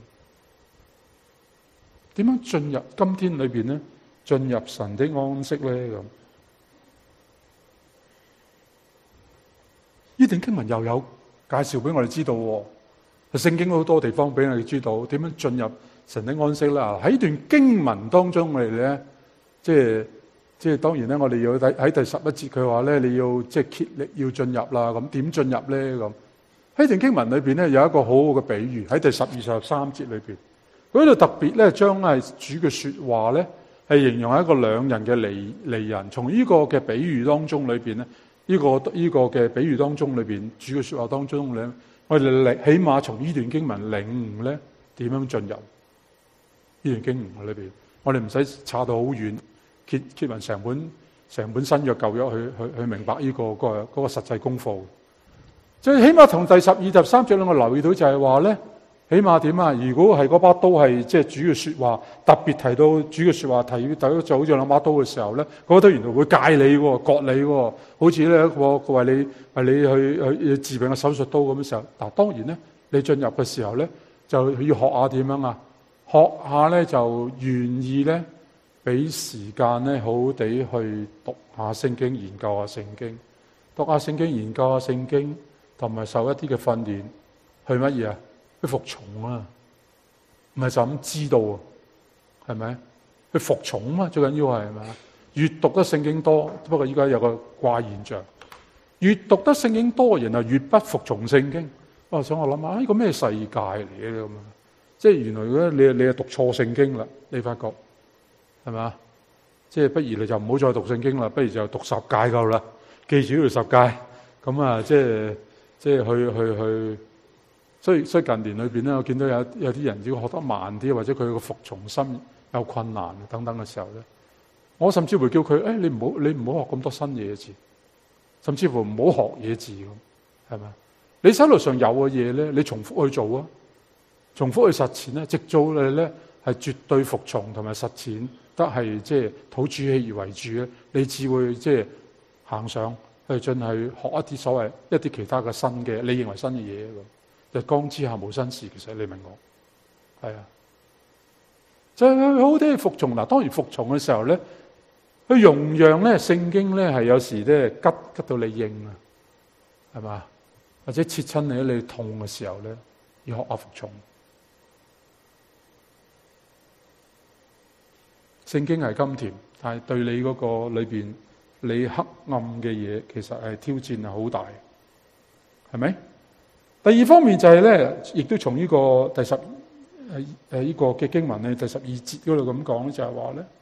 點樣進入今天裏邊咧？進入神的安息咧？咁呢段經文又有介紹俾我哋知道喎。聖經好多地方俾我哋知道點樣進入神的安息啦。喺呢段經文當中，我哋咧即係即係當然咧，我哋要喺第11節佢話咧，你要即係竭力要進入啦。咁點進入咧？咁喺段經文裏邊咧，有一個好好嘅比喻喺第12、13節裏邊。佢喺度特別咧，將係主嘅説話咧，係形容係一個兩人嘅離人。從呢個嘅比喻當中裏邊咧，呢個嘅比喻當中裏邊，主嘅説話當中咧，我哋起碼從呢段經文領悟咧，點樣進入呢段經文裏邊。我哋唔使查到好遠，揭勻成本新約舊約去明白呢個實際功課。即係起碼從第12、13節我留意到就係話咧。起碼點啊？如果係嗰把刀係即係主嘅説話，特別提到主嘅説話，提到就好似兩把刀嘅時候咧，嗰把刀原來會戒你喎，割你喎，好似咧一個為你去治病嘅手術刀咁嘅時候。嗱，當然咧，你進入嘅時候咧，就要學下點樣啊？學下咧就願意咧，俾時間咧，好地去讀下聖經，研究下聖經，讀下聖經，研究下聖經，同埋受一啲嘅訓練，去乜嘢啊？去服從啊，唔係就咁知道啊，係咪？去服從啊，最緊要係咪？越讀得聖經多，不過依家有個怪現象，越讀得聖經多，然後越不服從聖經。我諗下，呢個咩世界嚟嘅咁啊？即係原來咧，你係讀錯聖經啦，你發覺係咪？即係不如你就唔好再讀聖經啦，不如就讀十誡夠啦，記住呢條十誡。咁啊，即係去。所以近年裏邊咧，我見到有啲人如果學得慢啲，或者佢個服從心有困難等等嘅時候咧，我甚至會叫佢：你唔好學咁多新嘢字，甚至乎唔好學嘢字咁，係咪？你手頭上有嘅嘢咧，你重複去做啊，重複去實踐咧，直到你咧係絕對服從同埋實踐得係即係討主喜而為主咧，你只會即係行上去進去學一啲所謂一啲其他嘅新嘅，你認為新嘅嘢咁。日光之下無新事，其實你明我係啊，就係好啲服從嗱。當然服從嘅時候咧，去容讓咧聖經咧係有時咧吉到你應啊，係嘛？或者切親你痛嘅時候咧，要學下服從。聖經係甘甜，但係對你嗰個裏邊你黑暗嘅嘢，其實係挑戰係好大，係咪？第二方面就係咧，亦都從呢個第十呢個嘅經文咧，第12節嗰度咁講，就係話咧，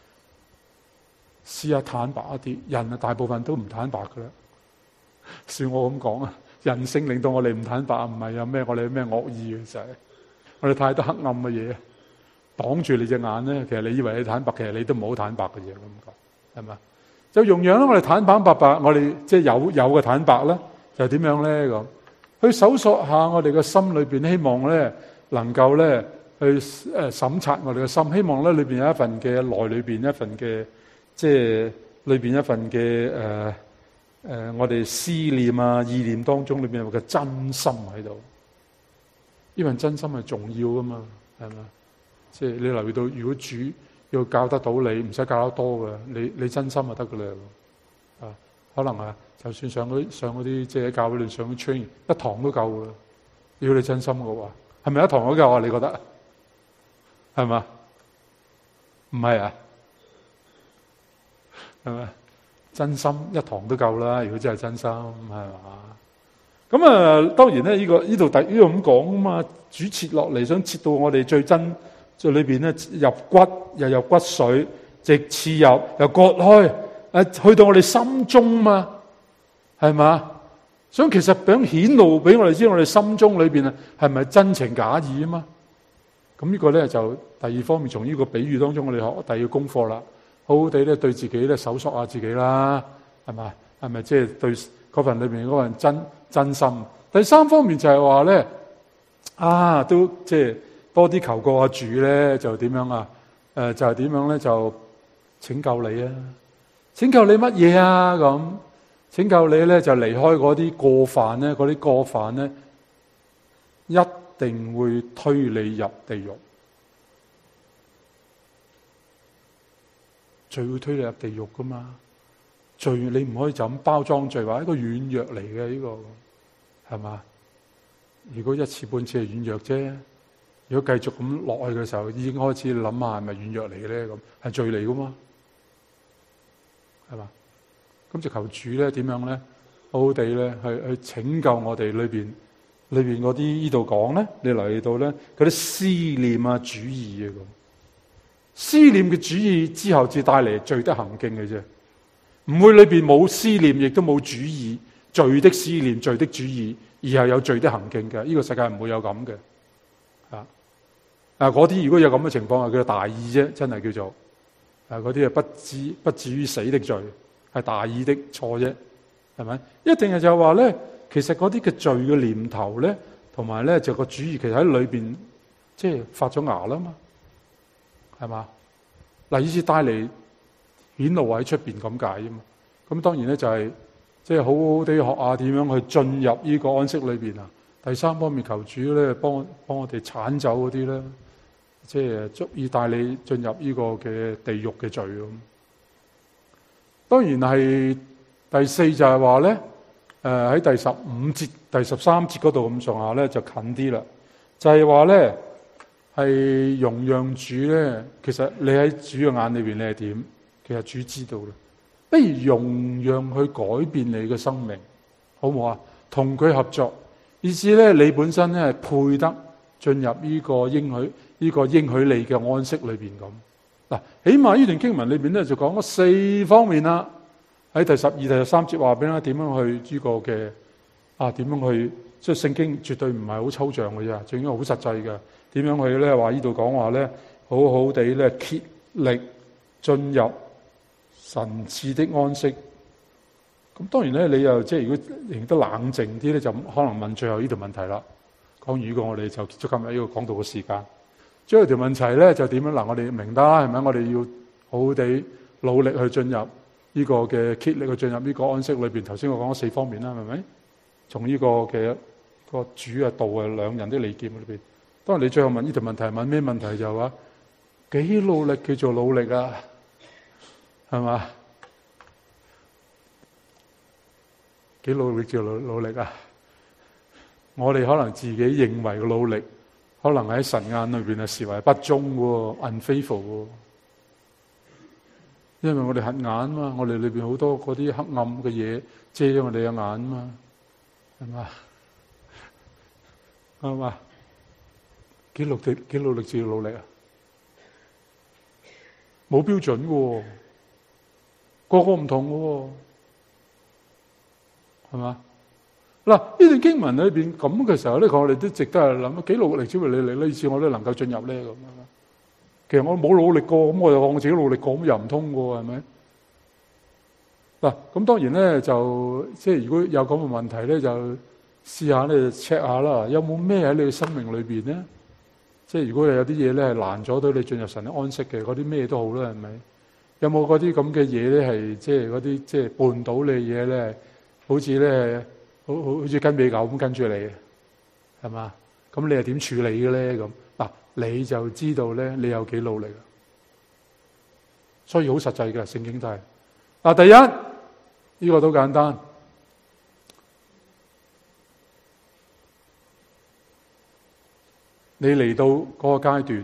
試下坦白一啲。人啊，大部分都唔坦白噶啦。算我咁講啊，人性令到我哋唔坦白，唔係有咩我哋有咩惡意嘅，就係我哋太多黑暗嘅嘢擋住你隻眼咧。其實你以為你坦白，其實你都唔好坦白嘅嘢咁講，係嘛？就容讓啦，我哋坦白，我哋即係有嘅坦白啦，就點樣咧咁？去搜索下我哋嘅心裏邊，希望咧能夠咧去審察我哋嘅心，希望咧裏邊有一份嘅內裏邊一份嘅即係裏邊一份嘅我哋思念啊意念當中裏邊有個真心喺度。呢份真心係重要噶嘛，係咪？即係你留意到，如果主要教得到你，唔使教得多嘅，你真心就得噶啦。啊，可能啊。就算上嗰啲即係教會裏上啲 training，一堂都夠噶。如果你真心嘅話，係咪一堂都夠啊？你覺得係嘛？唔係啊？係咪？真心一堂都夠啦。如果真係真心，係嘛？咁啊，當然咧，呢度咁講啊嘛。主切落嚟，想切到我哋最真在裏邊咧，入骨又入骨髓，直刺入又割開，去到我哋心中嘛。係嘛？所以其實想顯露俾我哋知，我哋心中裏邊啊，係咪真情假意啊嘛？咁呢個咧就第二方面，從呢個比喻當中，我哋學第二個功課啦。好好地咧對自己咧搜索下自己啦，係嘛？係咪即係對嗰份裏邊嗰份真心？第三方面就係話咧，都即係多啲求過阿主咧，就點樣啊？就係點樣咧？就拯救你啊！拯救你乜嘢啊？咁。拯救你咧，就離開嗰啲過犯咧，嗰啲過犯咧，一定會推你入地獄。罪會推你入地獄噶嘛？罪你唔可以就咁包裝罪，話一個軟弱嚟嘅呢個，係嘛？如果一次半次係軟弱啫，如果繼續咁落去嘅時候，已經開始諗下係咪軟弱嚟嘅咧？咁係罪嚟噶嘛？ 係嘛？咁就求主咧點樣咧，好好地咧去拯救我哋裏邊嗰啲呢度講咧，你嚟到咧嗰啲思念啊、主意啊咁，思念嘅主意之後至帶嚟罪的行徑嘅啫，唔會裏邊冇思念，亦都冇主意，罪的思念、罪的主意，而係有罪的行徑嘅。呢個世界唔會有咁嘅。嗰啲如果有咁嘅情況，係叫做大意啫，真係叫做嗰啲係不至於死的罪，係大意的錯啫，係咪？一定係就係話咧，其實嗰啲嘅罪嘅念頭咧，同埋咧就個主意，其實喺裏邊即係發咗芽啦嘛，係嘛？嗱，以致帶嚟顯露喺出邊咁解啊嘛。咁當然咧就係即係好好地學下點樣去進入呢個安息裏邊啊。第三方面求主咧幫我哋剷走嗰啲咧。即係足以帶你進入呢個嘅地獄嘅罪咁。當然係第四就係話咧，喺第15節、第13節嗰度咁上下咧就近啲啦。就係話咧係容讓主咧，其實你喺主嘅眼裏邊你係點？其實主知道啦。不如容讓佢改變你嘅生命，好唔好啊？同佢合作，以至咧你本身咧係配得進入呢個應許。呢個應許你嘅安息裏邊咁嗱，起碼呢段經文裏邊咧就講咗4方面啦。喺第12、第13節話俾你點樣去呢個嘅點樣去，即係聖經絕對唔係好抽象嘅啫，仲要好實際嘅。點樣去咧話呢度講話咧，好好地咧竭力進入神賜的安息。咁當然咧，你又即係如果認得冷靜啲咧，就可能問最後呢條問題啦。講完呢個，我哋就結束今日呢個講道嘅時間。最後條問題咧就點樣？嗱，我哋明得啦，係咪？我哋要好好地努力去進入呢個嘅竭力去進入呢個安息裏邊。頭先我講咗4方面啦，係咪？從呢個嘅個主啊道啊兩人的利劍裏邊。當然你最後問呢條問題，問咩問題就話幾努力叫做努力啊？係嘛？幾努力叫努力啊？我哋可能自己認為嘅努力。可能喺神眼裏邊係視為不忠喎 unfaithful 喎，因為我哋瞎眼嘛，我哋裏邊好多嗰啲黑暗嘅嘢遮咗我哋嘅眼嘛，係嘛？係嘛？幾努力至要努力啊？冇標準嘅喎，個個唔同嘅喎，係嘛？嗱，呢段經文裏邊咁嘅時候咧，我哋都值得去諗，幾努力只為你嚟呢次我都能夠進入咧咁樣。其實我冇努力過，咁我又講我自己努力過，咁又唔通嘅，係咪？嗱，咁當然咧就即係如果有咁嘅問題咧，就試下咧 check 下啦，有冇咩喺你嘅生命裏邊咧？即係如果有啲嘢咧係難咗到你進入神嘅安息嘅，嗰啲咩都好啦，係咪？有冇嗰啲咁嘅嘢咧係即係嗰啲即係絆倒你嘅嘢咧？好似咧。好似跟尾狗咁跟住你，係嘛？咁你係點處理嘅咧？咁嗱，你就知道咧，你有幾努力。所以好實際嘅聖經都係嗱，第一呢個都簡單，你嚟到嗰個階段，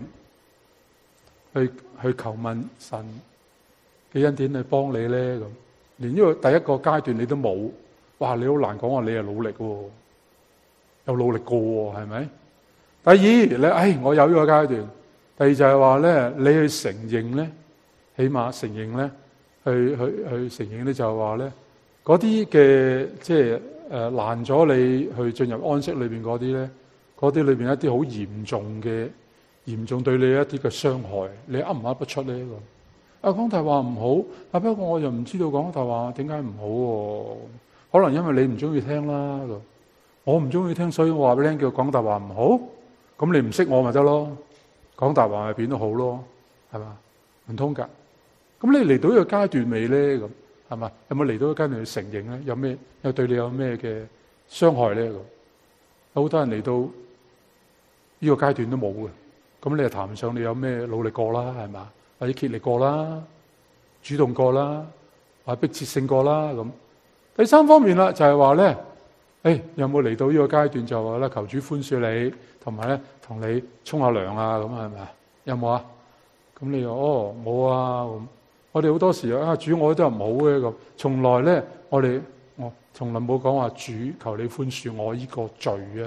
去求問神嘅恩典去幫你咧，咁連呢個第一個階段你都冇。哇！你好難講話你係努力喎，有努力過喎，係咪？第二，你我有呢個階段。第二就係話咧，你去承認咧，起碼承認咧，去承認咧，就係話咧，嗰啲嘅即係難咗你去進入安息裏邊嗰啲咧，嗰啲裏邊一啲好嚴重對你一啲嘅傷害，你噏唔噏得出呢個？講大話唔好，不過我又唔知道講大話點解唔好喎。可能因為你唔中意聽啦，我唔中意聽，所以我話俾你聽叫講大話唔好。咁你唔識我咪得咯，講大話咪變得好咯，係嘛？唔通噶？咁你嚟到呢個階段未咧？咁係嘛？有冇嚟到一個階段去承認咧？有咩又對你有咩嘅傷害咧？咁好多人嚟到呢個階段都冇嘅，咁你又談唔上你有咩努力過啦，係嘛？或者竭力過啦，主動過啦，或者迫切性過啦咁。第三方面啦，就係話咧，有冇嚟到呢個階段就話咧，求主寬恕你，同埋咧同你沖下涼啊，咁係咪啊？有冇啊？咁你話冇啊， 我哋好多時主我都係唔好嘅咁，從來咧我從來冇講話主求你寬恕我呢個罪啊，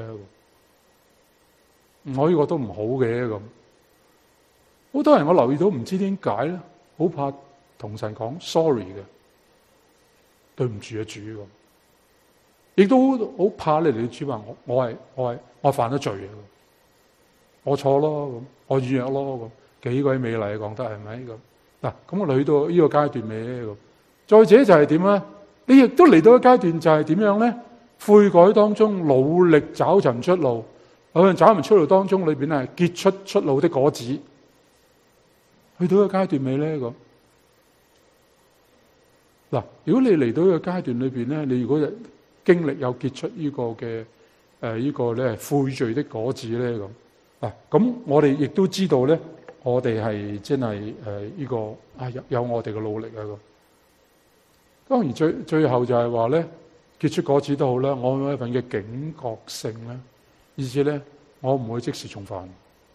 我呢個都唔好嘅咁。好多人我留意到唔知點解咧，好怕同神講 sorry 嘅，對唔住啊主咁，亦都好怕你哋主話我犯咗罪啊，我錯咯咁，我軟弱咯咁，幾鬼美麗講得係咪咁？嗱，咁我哋去到呢個階段未咧咁？再者就係點咧？你亦都嚟到一個階段就係點樣咧？悔改當中努力找尋出路，喺找尋出路當中裏邊係結出出路的果子。去到一個階段未咧咁？嗱，如果你嚟到一個階段裏邊咧，你如果經歷有結出呢個嘅呢個咧悔罪的果子咧咁，嗱，咁我哋亦都知道咧，我哋係真係呢個有我哋嘅努力啊咁。當然最後就係話咧，結出果子都好啦，我有一份嘅警覺性咧，意思咧我唔會即時重犯。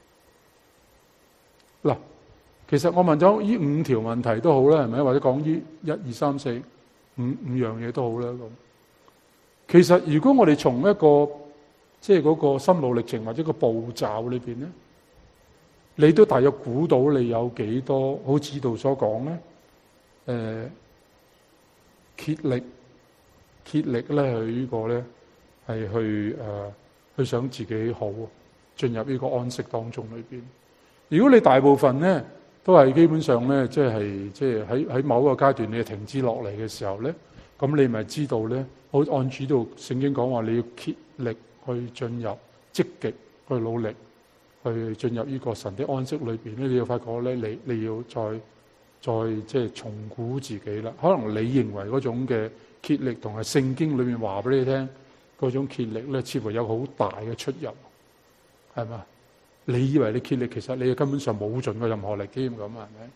嗱，其實我問咗呢5條問題都好啦，係咪？或者講呢1、2、3、4、5樣嘢都好啦咁。其實如果我哋從一個即係嗰個心路歷程或者個步驟裏邊咧，你都大約估到你有幾多，好似道所講咧，竭力咧去呢個咧係去想自己好，進入呢個安息當中裏邊。如果你大部分咧都係基本上咧，即係喺某一個階段你停止落嚟嘅時候咧，咁你咪知道咧，好按住度聖經講話，你要竭力去進入，積極去努力去進入呢個神的安息裏邊咧，你要發覺咧，你要再即係重估自己啦。可能你認為嗰種嘅竭力同係聖經裏面話俾你聽嗰種竭力咧，似乎有好大嘅出入，係嘛？你以為你竭力，其實你根本上冇盡過任何力添，咁係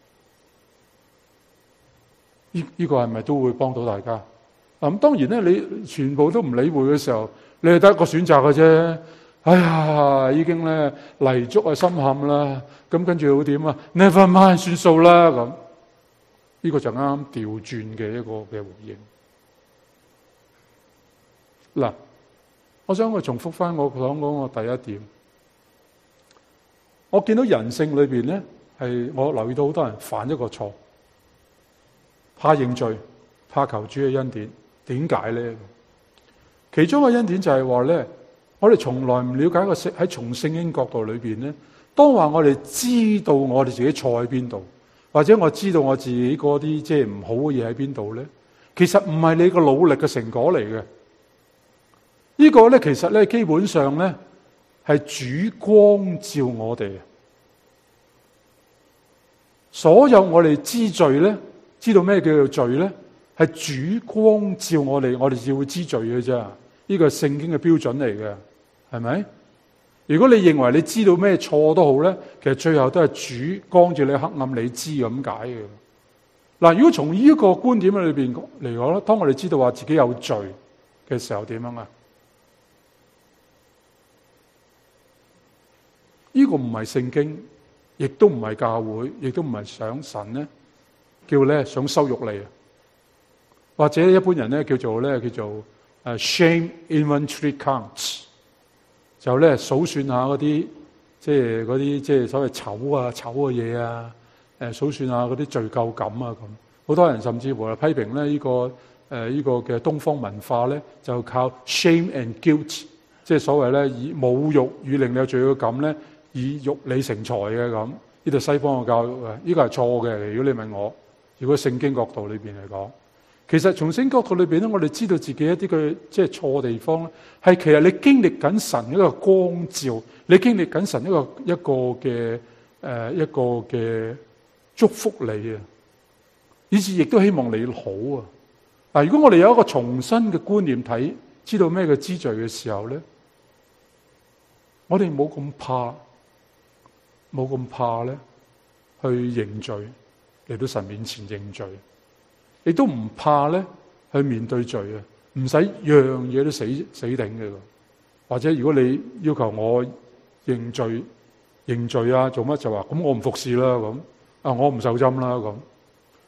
咪？呢個係咪都會幫到大家？咁當然咧，你全部都唔理會嘅時候，你係得一個選擇嘅啫。哎呀，已經咧泥足啊深陷啦，咁跟住會點啊 ？Never mind， 算數啦咁。呢個就啱啱調轉嘅一個嘅回應。嗱，我想我重複翻我講嗰個第一點。我見到人性裏邊咧，係我留意到好多人犯一個錯，怕認罪，怕求主嘅恩典。點解咧？其中一個恩典就係話咧，我哋從來唔了解個喺從聖經角度裏邊咧，當話我哋知道我哋自己錯喺邊度，或者我知道我自己嗰啲即係唔好嘅嘢喺邊度咧，其實唔係你個努力嘅成果嚟嘅。呢個咧其實咧基本上咧係主光照我哋。所有我哋知罪咧，知道咩叫做罪咧，係主光照我哋，我哋先會知罪嘅啫。呢個係聖經嘅標準嚟嘅，係咪？如果你認為你知道咩錯都好咧，其實最後都係主光照你黑暗，你知咁解嘅。嗱，如果從呢個觀點裏邊嚟講咧，當我哋知道話自己有罪嘅時候，點樣啊？呢個唔係聖經，亦都唔係教會，亦都唔係想神咧叫咧想羞辱你，或者一般人咧叫做shame inventory counts， 就咧數算下嗰啲即係所謂醜嘅嘢啊，數算下嗰啲罪疚感啊咁。好多人甚至乎係批評咧呢個嘅東方文化咧就靠 shame and guilt， 即係所謂咧以侮辱與令你有罪疚感咧，以欲你成才嘅咁。呢度西方嘅教育啊，呢個係錯嘅。如果你問我，如果聖經角度裏邊嚟講，其實從聖經角度裏邊咧，我哋知道自己一啲嘅即係錯地方咧，係其實你經歷緊神一個光照，你經歷緊神一個嘅祝福你啊，以至亦都希望你好啊。嗱，如果我哋有一個重新嘅觀念睇，知道咩叫知罪嘅時候咧，我哋冇咁怕咧去認罪，嚟到神面前認罪，亦都唔怕咧去面對罪啊！唔使樣嘢都死頂嘅。或者如果你要求我認罪啊，做乜就話咁我唔服侍啦咁啊，我唔受浸啦咁。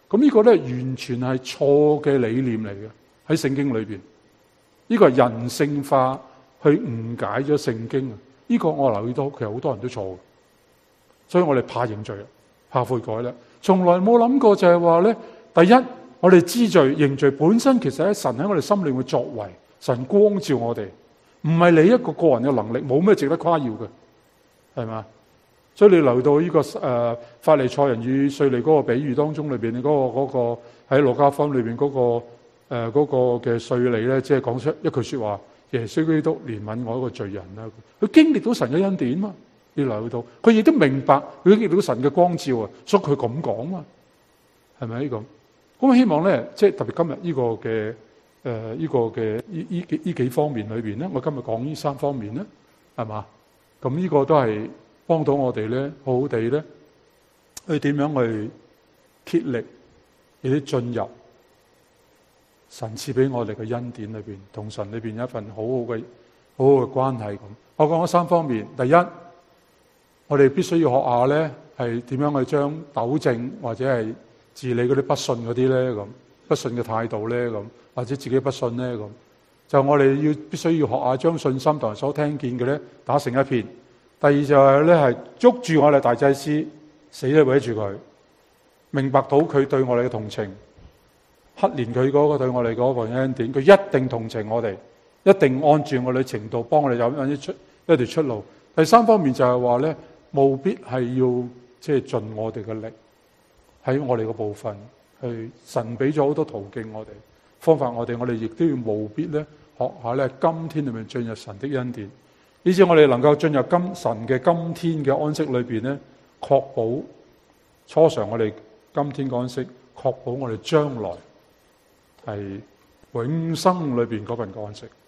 咁呢個咧完全係錯嘅理念嚟嘅，喺聖經裏邊，呢個係人性化去誤解咗聖經啊！呢個我留意到，其實好多人都錯嘅，所以我哋怕認罪，怕悔改啦。從來冇諗過就係話咧，第一，我哋知罪認罪本身其實係神喺我哋心裏嘅作為，神光照我哋，唔係你一個個人嘅能力，冇咩值得誇耀嘅，係嘛？所以你留到呢個法利賽人與稅吏嗰個比喻當中裏邊，你嗰個喺路加福音裏邊嗰個嘅稅吏咧，即係講出一句說話：耶穌基督憐憫我一個罪人啦。佢經歷到神嘅恩典嘛，你留到，佢亦都明白佢經歷到神嘅光照啊，所以佢咁講嘛，係咪咁？咁希望咧，即係特別今日呢個嘅呢個嘅呢幾方面裏邊咧，我今日講呢3方面咧，係嘛？咁呢個都係幫到我哋咧，好好地咧，去點樣去竭力，亦都進入神賜俾我哋嘅恩典裏邊，同神裏邊有一份好好嘅關係咁。我講咗3方面，第一，我哋必須要學下咧，係點樣去將糾正或者係治理嗰啲不信嗰啲咧咁，不信嘅態度咧咁，或者自己不信咧咁，就我哋必須要學下將信心同埋所聽見嘅咧打成一片。第二就係咧係捉住我哋大祭司，死都搲住佢，明白到佢對我哋嘅同情，乞憐佢嗰個對我哋嗰個恩典，佢一定同情我哋，一定按住我哋程度幫我哋有一條出路。第3方面就係話咧，務必係要即係盡我哋嘅力，喺我哋嘅部分去，神俾咗好多途徑我哋方法，我哋亦都要務必咧學下咧，今天裏面進入神的恩典。以至我哋能夠進入神嘅今天嘅安息裏邊咧，確保初嘗我哋今天嘅安息，確保我哋將來係永生裏邊嗰份嘅安息。